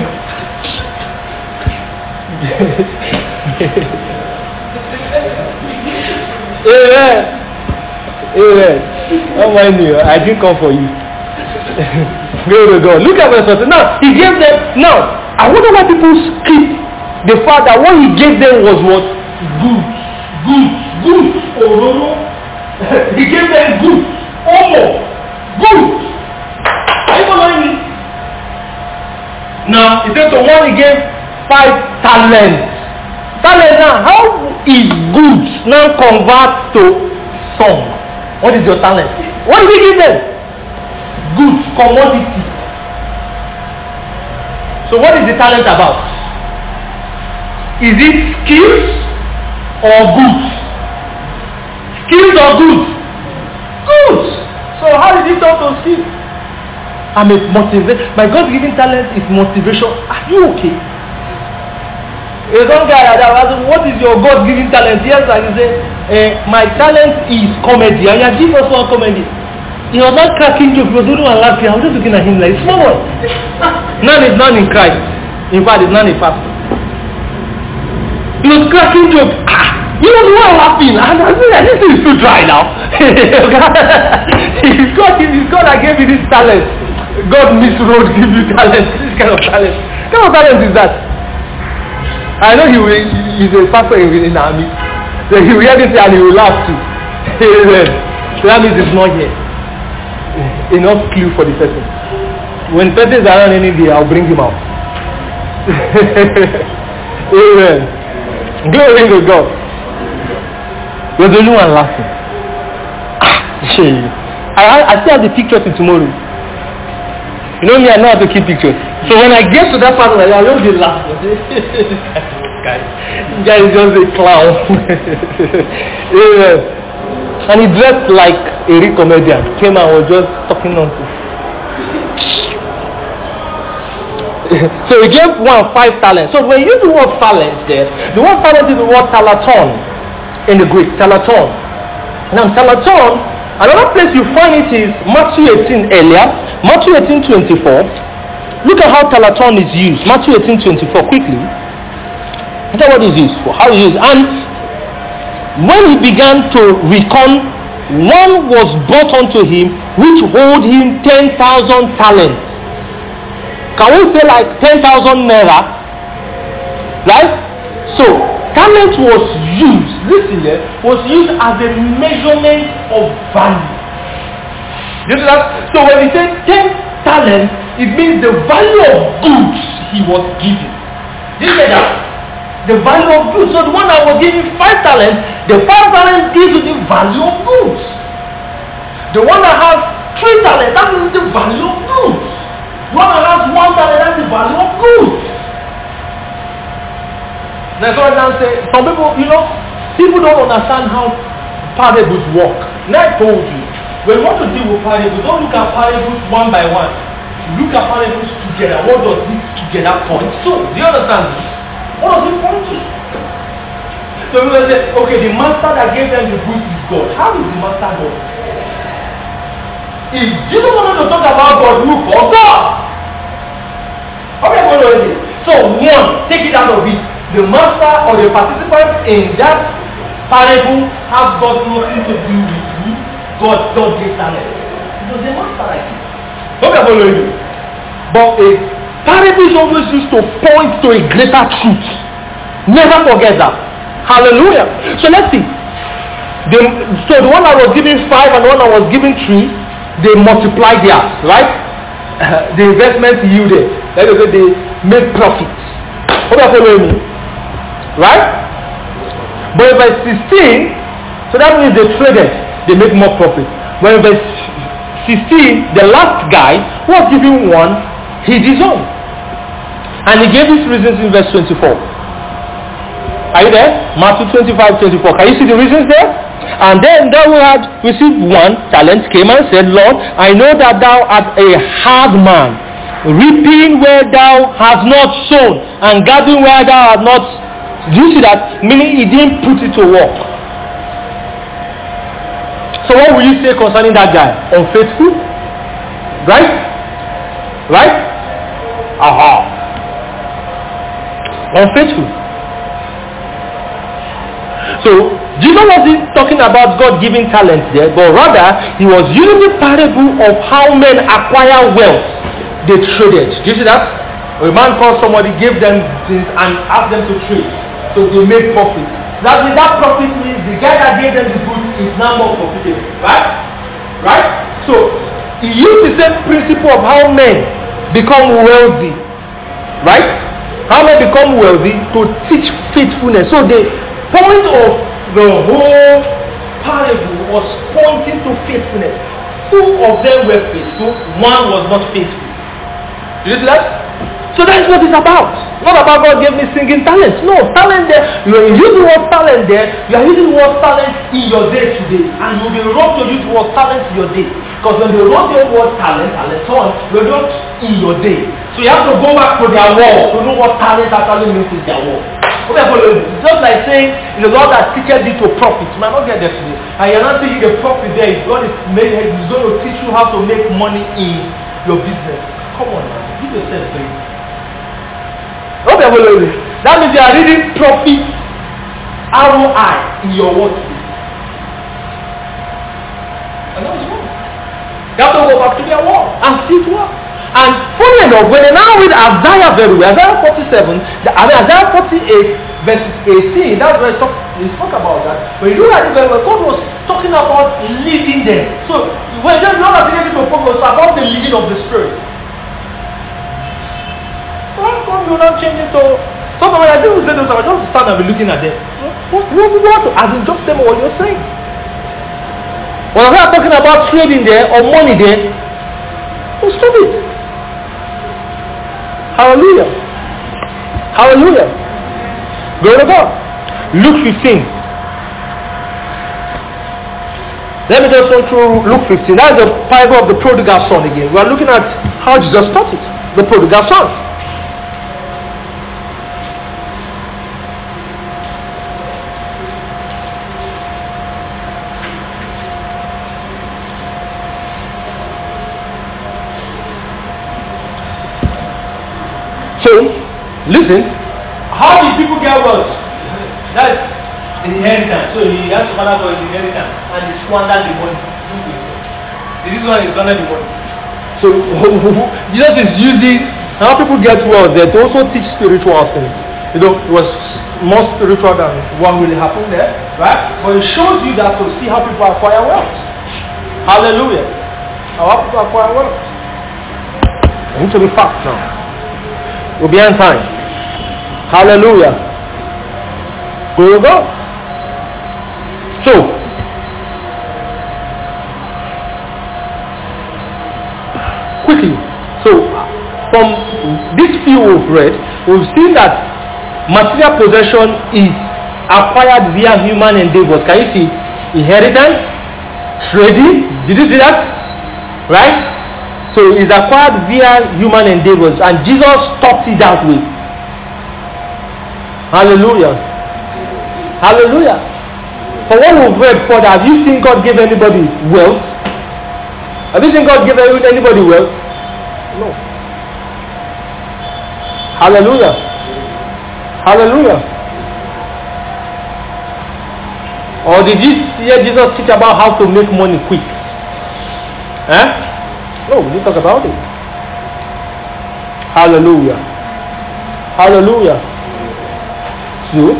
Amen. Amen. Don't mind you. I didn't come for you. Glory to God. Look at verse 14. Now, he gave them. Now, I wonder why people skip the fact that what he gave them was what? Good. Good. Good. Oh, he gave them good. Oh, good. Are you following me? Now, he said to one he gave 5 talents. Talent now, how is good now convert to song? What is your talent? What did he give them? Good, commodity. So what is the talent about? Is it skills or goods? Skills or goods? Goods. So how did he talk to skills? I'm a motivation. My God-given talent is motivation. Are you okay? There's one guy that was asking, what is your God-given talent? Yes, I say, my talent is comedy. And you give us one comedy. He was not cracking jokes. He was only one laughing. I was just looking at him like, small one. None is none in Christ. In fact, it's none in pastor. He was cracking jokes. You know the one laughing. And I was like, this is too dry now. It's God that gave you this talent. God misroad give you talent. This kind of talent. What kind of talent is that? I know he's a pastor in the army. So he will hear this and he will laugh too. So that means it's not yet enough clue for the person. When person is around any day, I'll bring him out. Amen. Glory to God. There's only one laughing. I still have the pictures till tomorrow. You know me, I know how to keep pictures. So when I get to that part, I will be laughing. This guy is just a clown. Yeah. And he dressed like a real comedian. Came and was just talking nonsense. So he gave one 5 talents. So when you use the word talents there, the word talent is the word talaton in the Greek. Talaton. Now talaton, another place you find it is Matthew 18 earlier. Matthew 18:24. Look at how talaton is used. Matthew 18:24 quickly. Look at what is used for. How it is. And when he began to reckon, one was brought unto him which owed him 10,000 talents. Can we say like 10,000 naira? Right? So, talent was used, listen here, was used as a measurement of value. You know that? So when he said 10 talents, it means the value of goods he was given. You say that? The value of goods. So the one that was giving 5 talents, the 5 talents gives you the value of goods. The one that has 3 talents, that is the value of goods. The one that has 1 talent, that's the value of goods. That's what I say. Some people, people don't understand how parables work. Now I told you, when you want to deal with parables, don't look at parables one by one. Look at parables together. What does this together point to? Do you understand this? What does it point to? So we will say, okay, the master that gave them the goods is God. How is the master God? If Jesus wanted to talk about God, look for God. Okay, so one, take it out of it. The master or the participant in that parable has got nothing to do with you. God gave talent. It was the master like it. Okay, but a parable is always used to point to a greater truth. Never forget that. Hallelujah. So let's see. So the one that was giving 5 and the one that was giving 3, they multiplied theirs, right? The investment yielded. Let us say they made profits. Hope you follow me. Right? But in verse 16, so that means they traded, they make more profit. But in verse 16, the last guy who was giving 1, he disowned. And he gave his reasons in verse 24. Are you there? Matthew 25:24. Can you see the reasons there? And then thou who had received 1 talent came and said, Lord, I know that thou art a hard man, reaping where thou hast not sown, and gathering where thou hast not. Do you see that? Meaning he didn't put it to work. So what will you say concerning that guy? Unfaithful? Right? Right? Aha. Unfaithful. So Jesus wasn't talking about God giving talents there, but rather he was using the parable of how men acquire wealth. They traded. Do you see that? A man called somebody, gave them things and asked them to trade. So they made profit. That profit means the guy that gave them the goods is now more profitable. Right? Right? So he used the same principle of how men become wealthy. Right? How men become wealthy to teach faithfulness. So the point of the whole parable was pointing to faithfulness. 2 of them were faithful, 1 was not faithful. You see that? So that's what it's about. Not about God gave me singing talents. No, talent there. You are using the word talent there. You are using the word talent in your day today. And you'll be wrong to use the word talent in your day. Because when they wrote the word talent, you're not in your day. So you have to go back to their word to know what talent actually means in their word. Okay, but it's just like saying, the Lord that teaches you to profit. You might not get there today. And you're not saying the profit there is God is going to teach you how to make money in your business. Come on, man. Give yourself grace. Okay, that means you are reading profit ROI in your workspace. And that was wrong. You have to go back to their work and see it work. And funny enough, when they now read Isaiah very well, Isaiah 47, Isaiah 48, verses 18, that's where he spoke about that. When you look at it very well, God was talking about leading them. So when you're not beginning to focus about the leading of the Spirit. God will not change it to sometimes I do say those, I just stand and be looking at them. What? As in just tell me what you're saying. When we are talking about trading there or money there, stop it. Hallelujah. Hallelujah. Glory to God. Luke 15. Let me just go through Luke 15. That's the parable of the prodigal son again. We are looking at how Jesus taught it. The prodigal son. So, listen. How did people get wealth? That's inheritance. So he has to father for his inheritance and he squandered the money. This one is squandered the money. So Jesus is using how people get wealth there to also teach spiritual things. You know, it was more spiritual than what really happened there, right? But it shows you that to see how people acquire wealth. Hallelujah. How people acquire wealth. I need to be fast now. We'll be on time. Hallelujah. There you go. So, quickly. So, from this few we've read, we've seen that material possession is acquired via human endeavors. Can you see? Inheritance, trading. Did you see that? Right? So it's acquired via human endeavors, and Jesus taught it that way. Hallelujah. Hallelujah. For what we've read further, have you seen God give anybody wealth? Have you seen God give anybody wealth? No. Hallelujah. Hallelujah. Or did you hear Jesus teach about how to make money quick? Eh? No, we talk about it. Hallelujah. Hallelujah. So,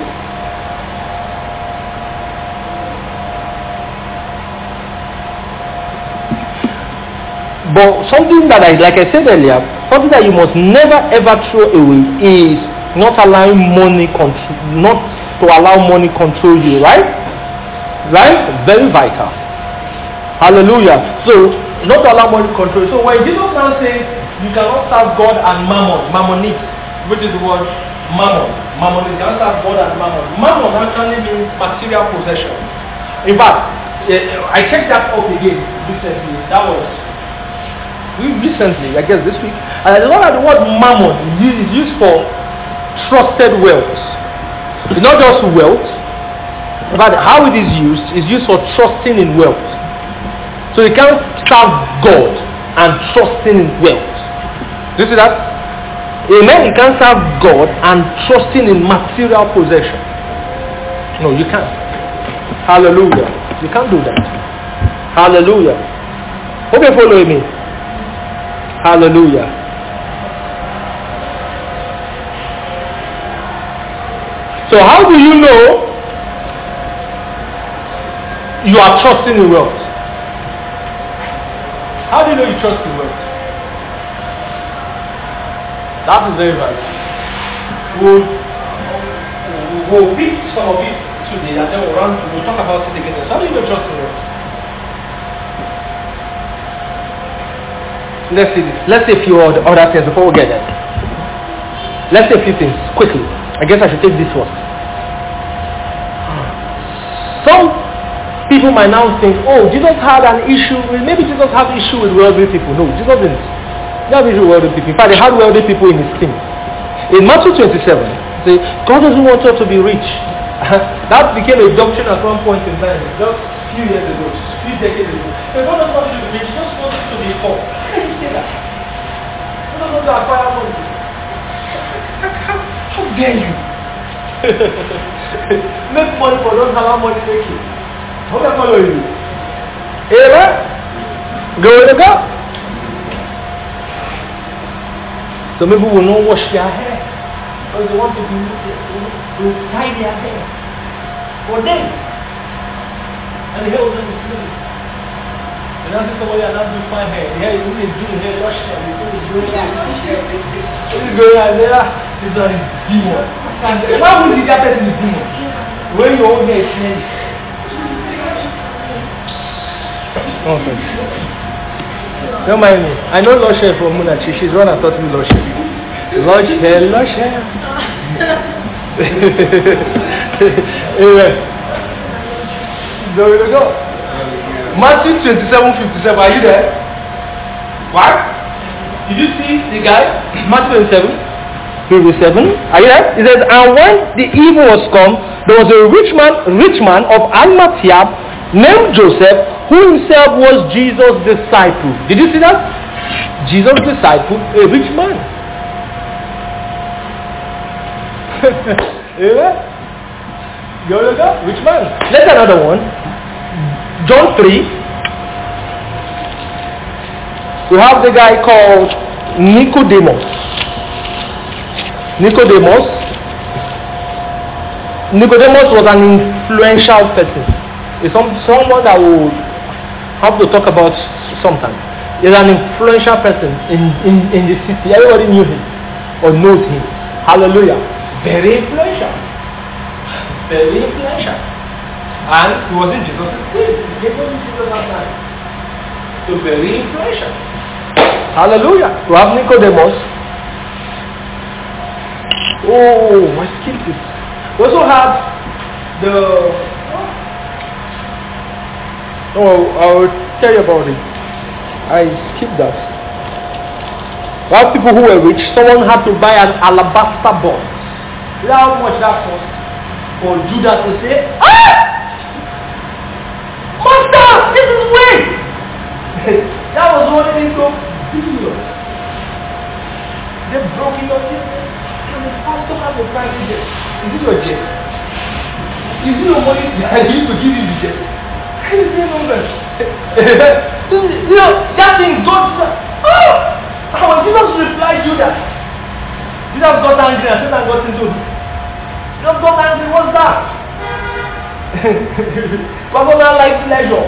but something that like I said earlier, something that you must never ever throw away is not allowing money control, not to allow money control you, right? Right? Very vital. Hallelujah. So, not to allow money control. So when Jesus now says you cannot serve God and mammon, mammonic, which is the word mammon. Mammon, you cannot serve God and mammon. Mammon actually means material possession. In fact, I checked that up again recently. That was recently, I guess this week. And the word mammon is used for trusted wealth. It's not just wealth, but how it is used for trusting in wealth. So you can't serve God and trusting in wealth. Do you see that? Amen. You can't serve God and trusting in material possession. No, you can't. Hallelujah. You can't do that. Hallelujah. Hope you're following me. Hallelujah. So how do you know you are trusting in wealth? How do you know you trust in wealth? That is very right. We'll pick some of it today and then we'll talk about it again. So how do you know trust in wealth? Let's see this. Let's say a few other things before we get there. Let's say a few things quickly. I guess I should take this first. Some people might now think, oh, Jesus had an issue with, maybe Jesus had an issue with wealthy people. No, Jesus didn't. He had an issue with wealthy people. In fact, he had wealthy people in his team. In Matthew 27, say, God doesn't want us to be rich. That became a doctrine at one point in time, just a few years ago, a few decades ago. If God doesn't want us to be rich, he just wants us to be poor. How can you say that? God doesn't want to acquire money. How dare you? Make money for those who have money make you. How can I follow you? Amen? Go to God. Some people will not wash their hair because they want to tie their hair for them. And the hair will not be clean. And I see somebody and not do fine hair. The hair is really doing hair, wash hair. It's going out there. It's a demon. Why would you get that in the demon? When your own hair is clean. Okay. Don't mind me. I know Lush Hair from Munachi. She's one that taught me Lush Hair. Lush Hair, Lush Hair. Amen. There we go. Matthew 27:57. Are you there? What? Did you see the guy? Matthew 27. Are you there? He says, and when the evening was come, there was a rich man of Arimathea named Joseph, who himself was Jesus' disciple. Did you see that? Jesus' disciple, a rich man. Amen. Rich man. Let's another one. John 3. We have the guy called Nicodemus. Nicodemus was an influential person. It's someone that we'll have to talk about sometime. He's an influential person in the city. Everybody knew him or knows him. Hallelujah. Very influential. Very influential. And he was in Jesus' place. He gave us Jesus last night. So very influential. Hallelujah. We have Nicodemus. Oh, I skipped it. We also have the... Oh, I'll tell you about it. I skipped that. We have people who were rich. Someone had to buy an alabaster box. You know how much that cost? For Judas to say, ah! Master, this is way! That was only so billions. They broke it up here. And the pastor had the price to get. Is it your jet? Is it your money that you used to give you the jet? How is it number? You know, that thing God said, oh! And when Jesus replied Judas, Jesus got angry and Satan got into it. Jesus got angry, what's that? Because I like pleasure.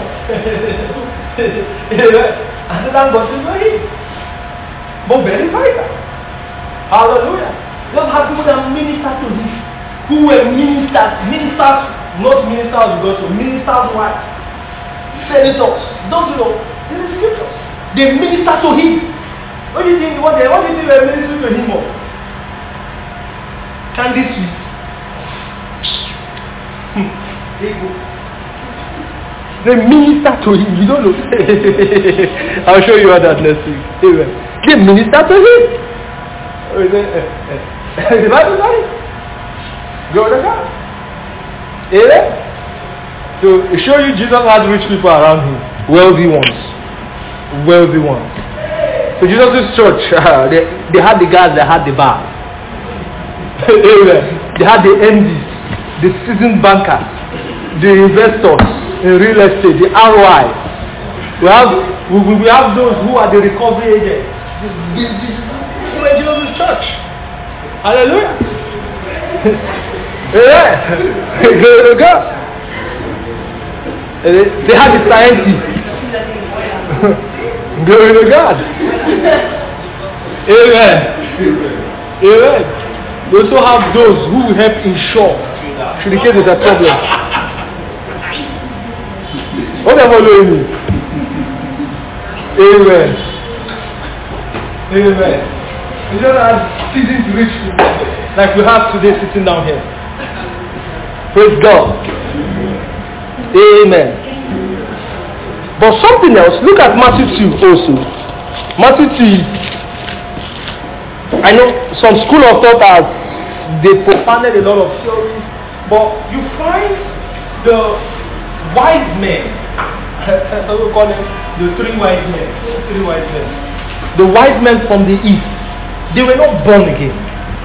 And Satan got into it. But very vital. Hallelujah. Just have people that minister to him. Who were ministers, not ministers of God, so ministers' wives, senators. Don't you know? This is scriptures. They minister to him. What do you think? What do you think they are ministering to him of? Candy sweet. They minister to him. You don't know. I'll show you what that next week. They minister to him. The Bible says, go to God. Amen. To show you, Jesus had rich people around him, wealthy ones. So Jesus' church, they had the guys that had the bar. They had the MDs, the seasoned bankers, the investors in real estate, the ROI. We have those who are the recovery agents. This is Jesus' church. Hallelujah. Glory to God. They had the scientists. Glory to God. Amen. We also have those who will help ensure should the case is a problem. What am I following me? Amen. We don't have seasoned rich people like we have today sitting down here. Praise God. Amen. But something else, look at Matthew 2 also. Matthew 2, I know some school of thought as they propounded a lot of theories, but you find the wise men, that's what we call them, the three wise men. The wise men from the east, they were not born again,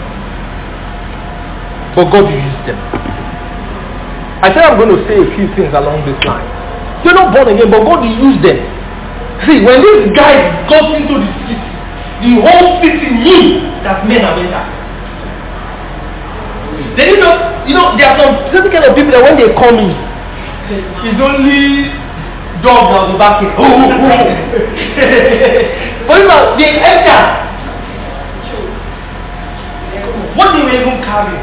but God used them. I think I'm going to say a few things along this line. They're not born again, but God used them. See, when these guys got into the city, the whole city knew that men are better. They didn't know, there are some certain kind of people that when they come in, it's only dogs on the back. But they enter. What they were even carrying?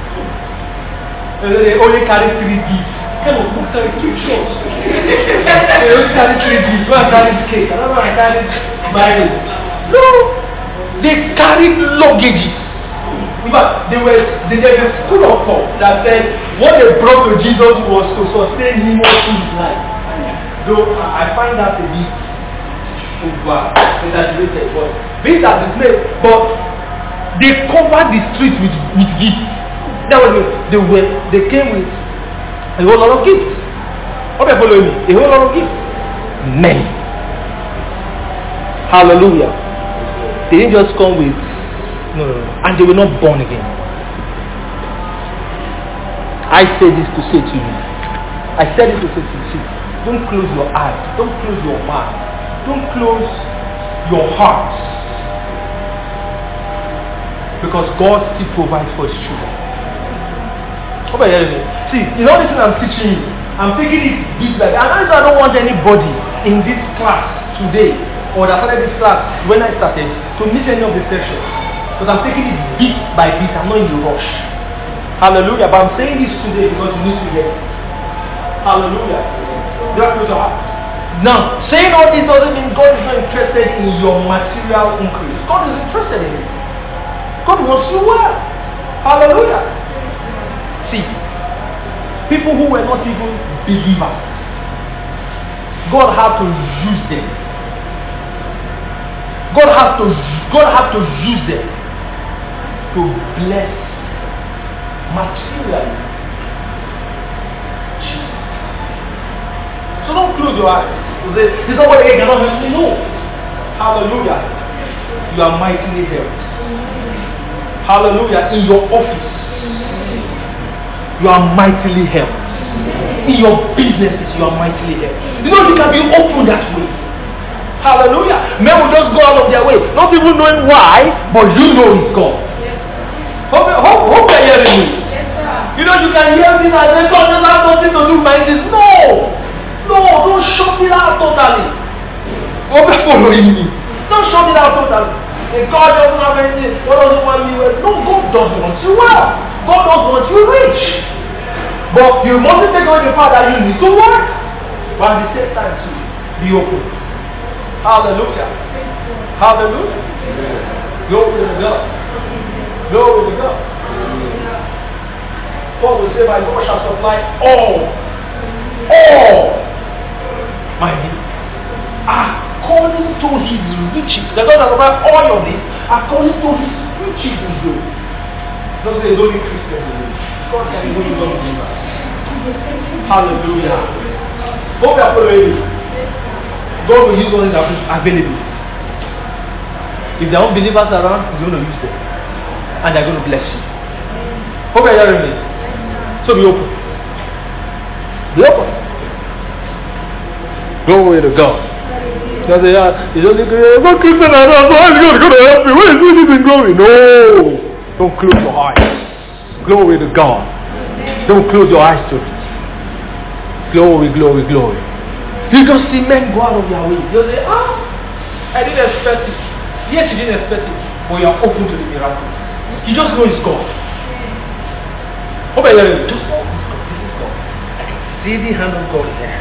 They only carry 3 gifts. Kind of who carry 2 shots? They only carry 3 gifts. One carries cake, another one carries Bible. No, they carried luggages. In fact, there's a school of thought that said what they brought to Jesus was to sustain him all through his life. Though I find that a bit exaggerated, but be that as it may, but they covered the street with gifts. That was they came with a whole lot of gifts. Hope you follow me. A whole lot of gifts. Many. Hallelujah. They didn't just come with no. And they were not born again. I say this to say to you. I said it to say to you. Don't close your eyes. Don't close your mind. Don't close your heart. Because God still provides for his children. Hope you hear me. See, you know this thing I'm teaching you. I'm taking it bit by bit. And I don't want anybody in this class today, or that started this class when I started, to miss any of the sessions. Because I'm taking it bit by bit. I'm not in a rush. Hallelujah. But I'm saying this today because you need to hear it. Hallelujah. Now, saying all this doesn't mean God is not interested in your material increase. God is interested in it. God wants you well. Hallelujah. See, people who were not even believers, God had to use them. God had to use them to bless materially. So don't close your eyes. There's somebody here cannot help me. No. Hallelujah. You are mightily helped. Hallelujah. In your office, you are mightily helped. In your businesses, you are mightily helped. You know you can be open that way. Hallelujah. Men will just go out of their way, not even knowing why, but you know it's God. Hope you're hearing me. You know you can hear this and say, God doesn't have nothing to do with my this. No, don't shut it out totally. Hope you're following me. Don't shut it out totally. If God doesn't have anything, God doesn't want you well. No, God doesn't want you well. God doesn't want you rich. But you mustn't take away the fact that you need to work. But at the same time too, be open. Hallelujah. Hallelujah. Glory to God. Glory to God. Paul will say, my God shall supply all my needs according to his riches. The Lord has supplied all your needs according to his riches in glory. Don't say only Christians in glory. God can even use unbelievers. Hallelujah. Hope you are following me. God will use all that is available. If there are unbelievers around, he's going to use them. And they're going to bless you. Hope you are hearing me. So be open. Be open. Glory to God. Now they are, it's only not Christian and how is God going to help me? Where is this in glory? No. Don't close your eyes. Glory to God. Don't close your eyes to it. Glory, glory, glory. You just see men go out of their way. You say, I didn't expect it. Yes, you didn't expect it. But you are open to the miracle. You just know it's God. Just know it's God. This is God. I can see the hand of God there.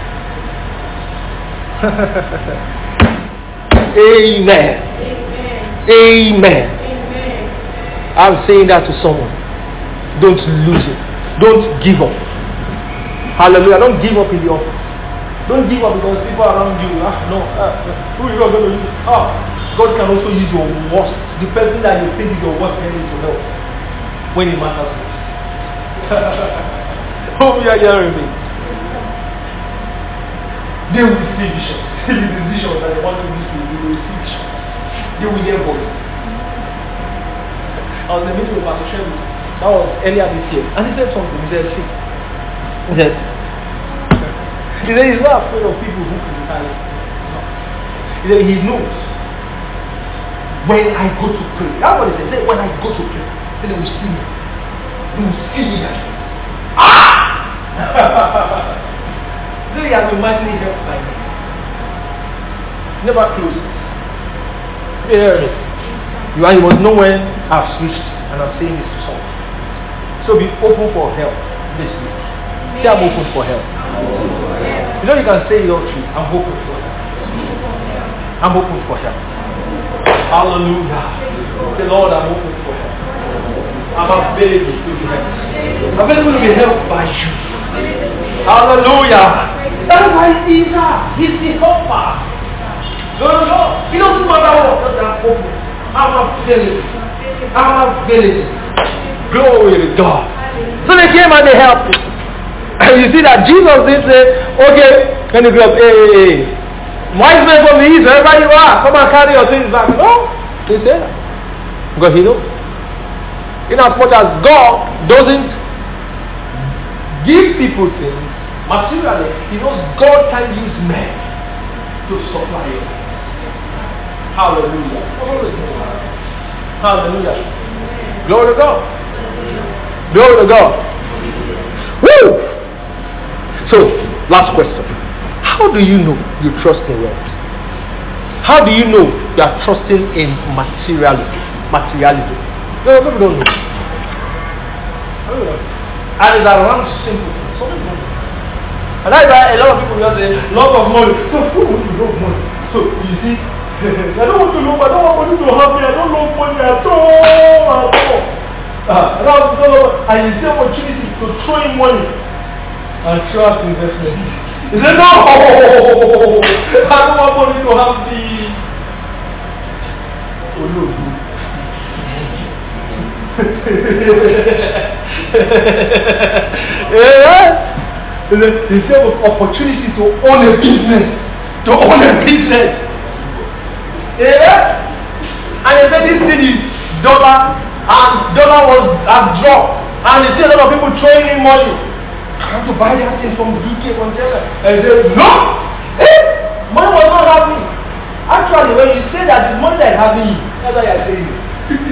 Amen. Amen. I'm saying that to someone. Don't lose it. Don't give up. Hallelujah. Don't give up in the office. Don't give up because people around you, who are you going to use? God can also use your worst. The person that you think is your worst enemy to help when it matters most. Hope you are hearing me. They will see visions. If it is visions that they want to use, they will see visions. They will hear voice. I was in a meeting with Pastor Shelby. That was earlier this year. And he said something. He said, see. He said he's not afraid of people who criticize him. No. He said he knows when I go to pray. That's what he said. He said when I go to pray, they will see me. They will see me like so he has been mightily helped by me. Never close it. Here you must know when I've switched and I'm saying this to someone. So be open for help this week. Say I'm open for help. You know you can say your truth. I'm open for help. I'm open for help. Hallelujah. Say Lord, I'm open for help. I'm available to be helped. Available to be helped by you. Hallelujah. That's why he's the helper. No. It doesn't matter what. Just that open. I'm available. Glory to God. So they came and they helped him. And you see that Jesus didn't say, okay, when you go up, hey. Wise men from the east, wherever you are, come and carry your things back. No, they say that. Because he knows. In as much as God doesn't give people things materially, he knows God can use men to supply it. Hallelujah. Hallelujah. Glory to God. Glory to God. Woo! So, last question. How do you know you trust in wealth? How do you know you are trusting in materiality? No, people don't know. And it's around simple things. Some people don't know. And that's why a lot of people just say, love of money. So who wants to love money? So you see, I don't want to love, I don't want money to have me, I don't love money at all. And you see opportunity to throw in money and trust investment. He said, no, I don't want money to have the He said opportunity to own a business. And he said this thing is dollar, and dollar was dropped. And he said a lot of people throwing in money. I have to buy that thing from UK, from China. And he said, no! Money was not having. Actually, when you say that the money that is having you, that's why you are saying it.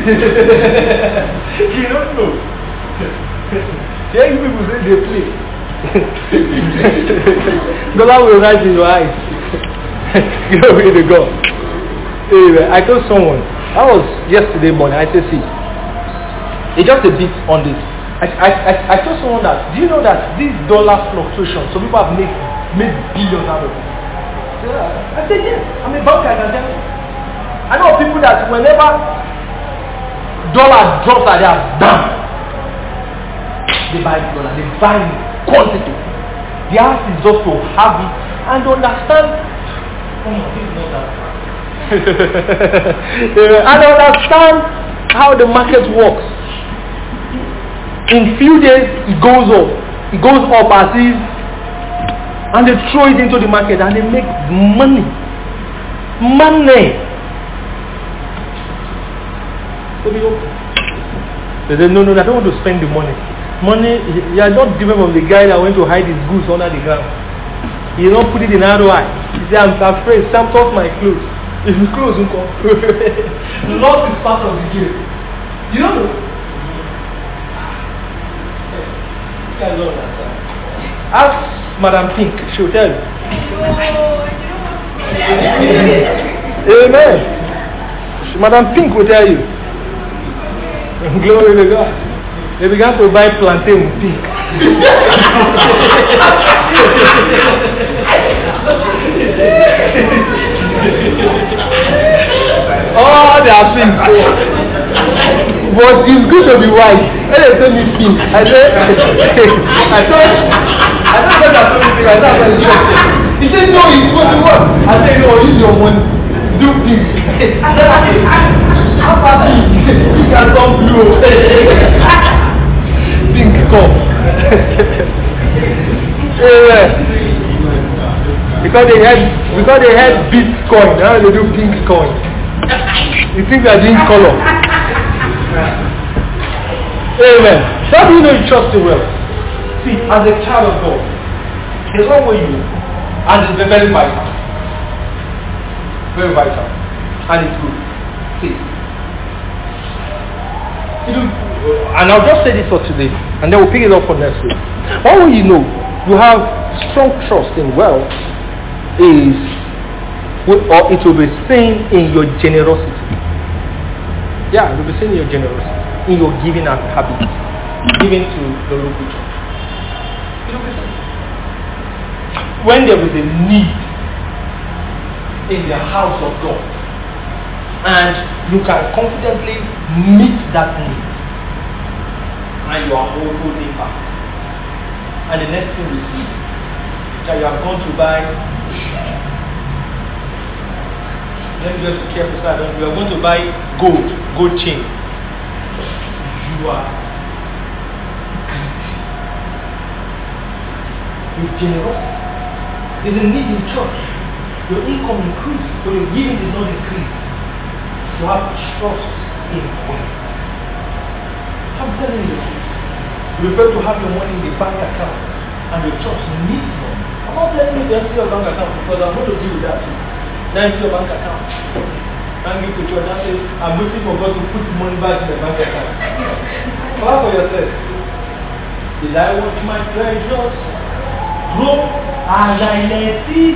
You don't know. Yeah, you people say they play. Dollar will rise in your eyes. Glory to God. Anyway, I told someone, that was yesterday morning, I said, see, it's just a bit on this. I told someone that, do you know that this dollar fluctuation, some people have made billions out of it? Yeah. I said, yes, I'm a banker, I can tell you. I know people that whenever dollar drops like that, bam, they buy dollar, they buy quantity. The ask is just to have it and understand. This is not that. And understand how the market works. In few days, it goes up. It goes up as if, and they throw it into the market and they make money. They say, no, I don't want to spend the money. Money, you are not different from the guy that went to hide his goods under the ground. You don't put it in ROI. He said, I'm afraid, Sam took my clothes. If his clothes won't come. Loss is part of the game. You don't know? Ask Madam Pink, she'll tell you. Amen. Madam Pink will tell you. Glory to God. They began to buy plantain with pink. Oh, they are pink. But it's good to be white. When they tell me pink, I said, I don't know that pink. I thought it was interesting. He said, no, it's going to work. I said, no, use your money. Do pink. I said, how about pink? You can come blue. Pink cup. Because they had Bitcoin, now they do pink coin. You think they are doing color? Amen. So how do you know you trust the wealth? See, as a child of God, there's one way you, and it's very vital. Very vital. And it's good. See. And I'll just say this for today, and then we'll pick it up for next week. One way you know you have strong trust in wealth is, or it will be seen in your generosity. Yeah, it will be seen in your generosity, in your giving habits, giving to the local church. It will be seen. When there is a need in the house of God, and you can confidently meet that need, and you are holding back. And the next thing you see that you have gone to buy. Let me just be careful so I don't. You are going to buy gold chain. You are with generosity. There's a need in church. Your income increases, but your giving did not increase. You have trust in God. I'm telling you, you prefer to have your money in the bank account and your church needs money. I'm not telling you to empty your bank account because I'm going to deal with that too. Now empty your bank account. And give to church and say, I'm waiting for God to put money back in the bank account. Clap for yourself. Did I watch my treasures grow as I let it?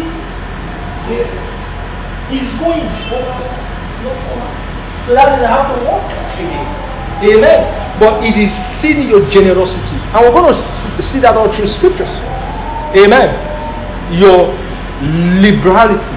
It's going forward, not forward. So that means I have to walk again. Amen. But it is seeing your generosity. And we're going to see that all through scriptures. Amen. Your liberality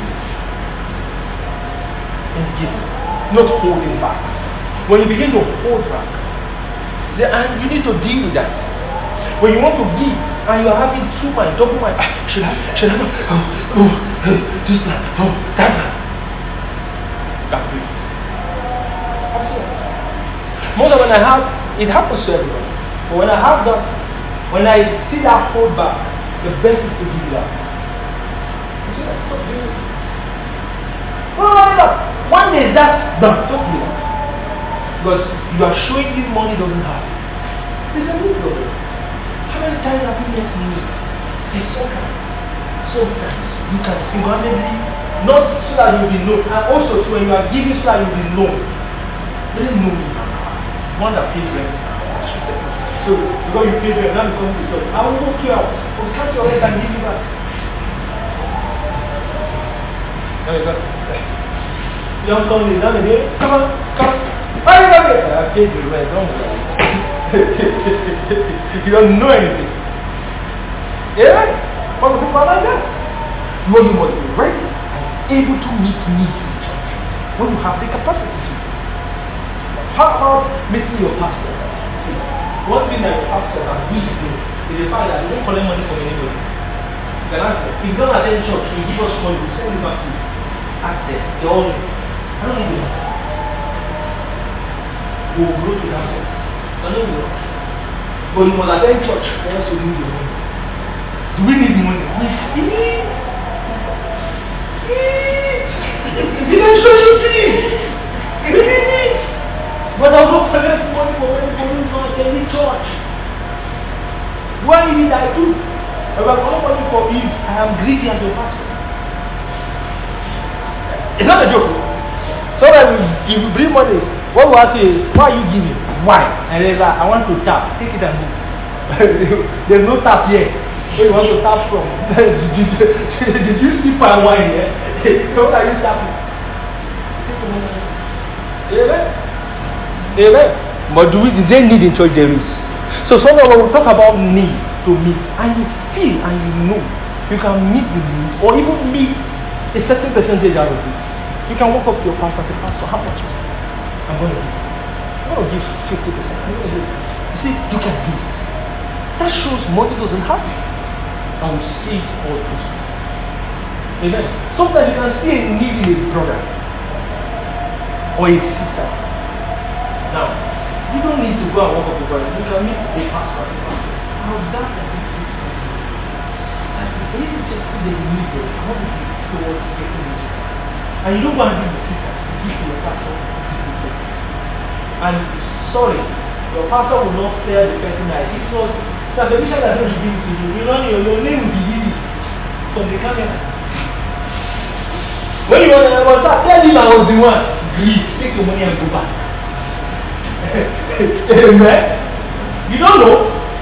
in giving, not holding back. When you begin to hold back, and you need to deal with that. When you want to give and you are having two minds, double mind, should I not? This man, that man. That way. Absolutely. More than when I have, it happens to everyone. But when I have that, when I see that hold back, the best is to give it up. You see that? Stop doing it. No. One day that's done. Stop doing it. Because you are showing this money doesn't have. There's a need of it. How many times have you met me? There's sometimes you can single-handedly, not so that you'll be known, and also so when you are giving so that you'll be known. They didn't know me. One that pays rent. So because you pay rent, now you come to the church. I will work you out. I'll catch your rent and give you back. Now you go. You don't come in, now you say, come on. I paid the rent, don't worry. You don't know anything. Yeah? But people are like that. You must be ready and able to meet needs in church when you have the capacity to. How about meeting your pastor? See, one thing that your pastor can do is the fact that they don't collect money from anybody. You can ask them. If you don't attend church, you give us money, we send it back to you. Ask them. They all know. I don't need them. We will go to that church. I don't know. But you must attend church for us to need the money. Do we need money? We need. We need it. But I don't collect money for anybody who not attending church. Why did I do? If I collect money for you, I am greedy as your pastor. It's not a joke. So that if you bring money, what we ask you is, why are you giving? Why? And then I want to tap. Take it and move. There's no tap here. Where you want to tap from? Did you see palm wine here? What are you tapping? Amen. Amen. But is there need in church? There is. So sometimes when we talk about need to meet, and you feel and you know you can meet the need or even meet a certain percentage out of it, you can walk up to your pastor and say, Pastor, how much? I'm going to give 50%. I'm going to give. You see, you can do it. That shows money doesn't have it. And we see it all through. Amen. Sometimes you can see a need in a brother or a sister. Now, you don't need to go and walk up to brother. You can meet a pastor. How that can be fixed. And if you just see the need there, I want to give towards getting it. And you don't go and give the sister, give to your pastor. And sorry, your pastor will not tell the person that it was the solution that going to give it to you. You know, your name will be given from the camera. When you want to start, tell him I was the one. Please take your money and go back. Amen. You don't know.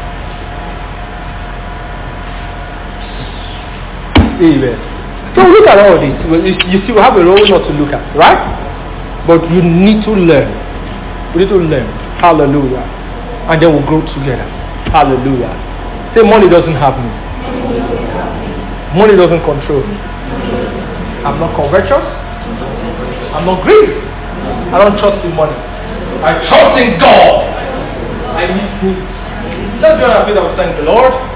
Amen. So look at all this. You see, we have a role not to look at, right? But you need to learn. We need to learn. Hallelujah. And then we'll grow together. Hallelujah. Say, money doesn't have me. Money doesn't control me. I'm not covetous. I'm not greedy. I don't trust in money. I trust in God. I need things Let's be on our feet and thank the Lord.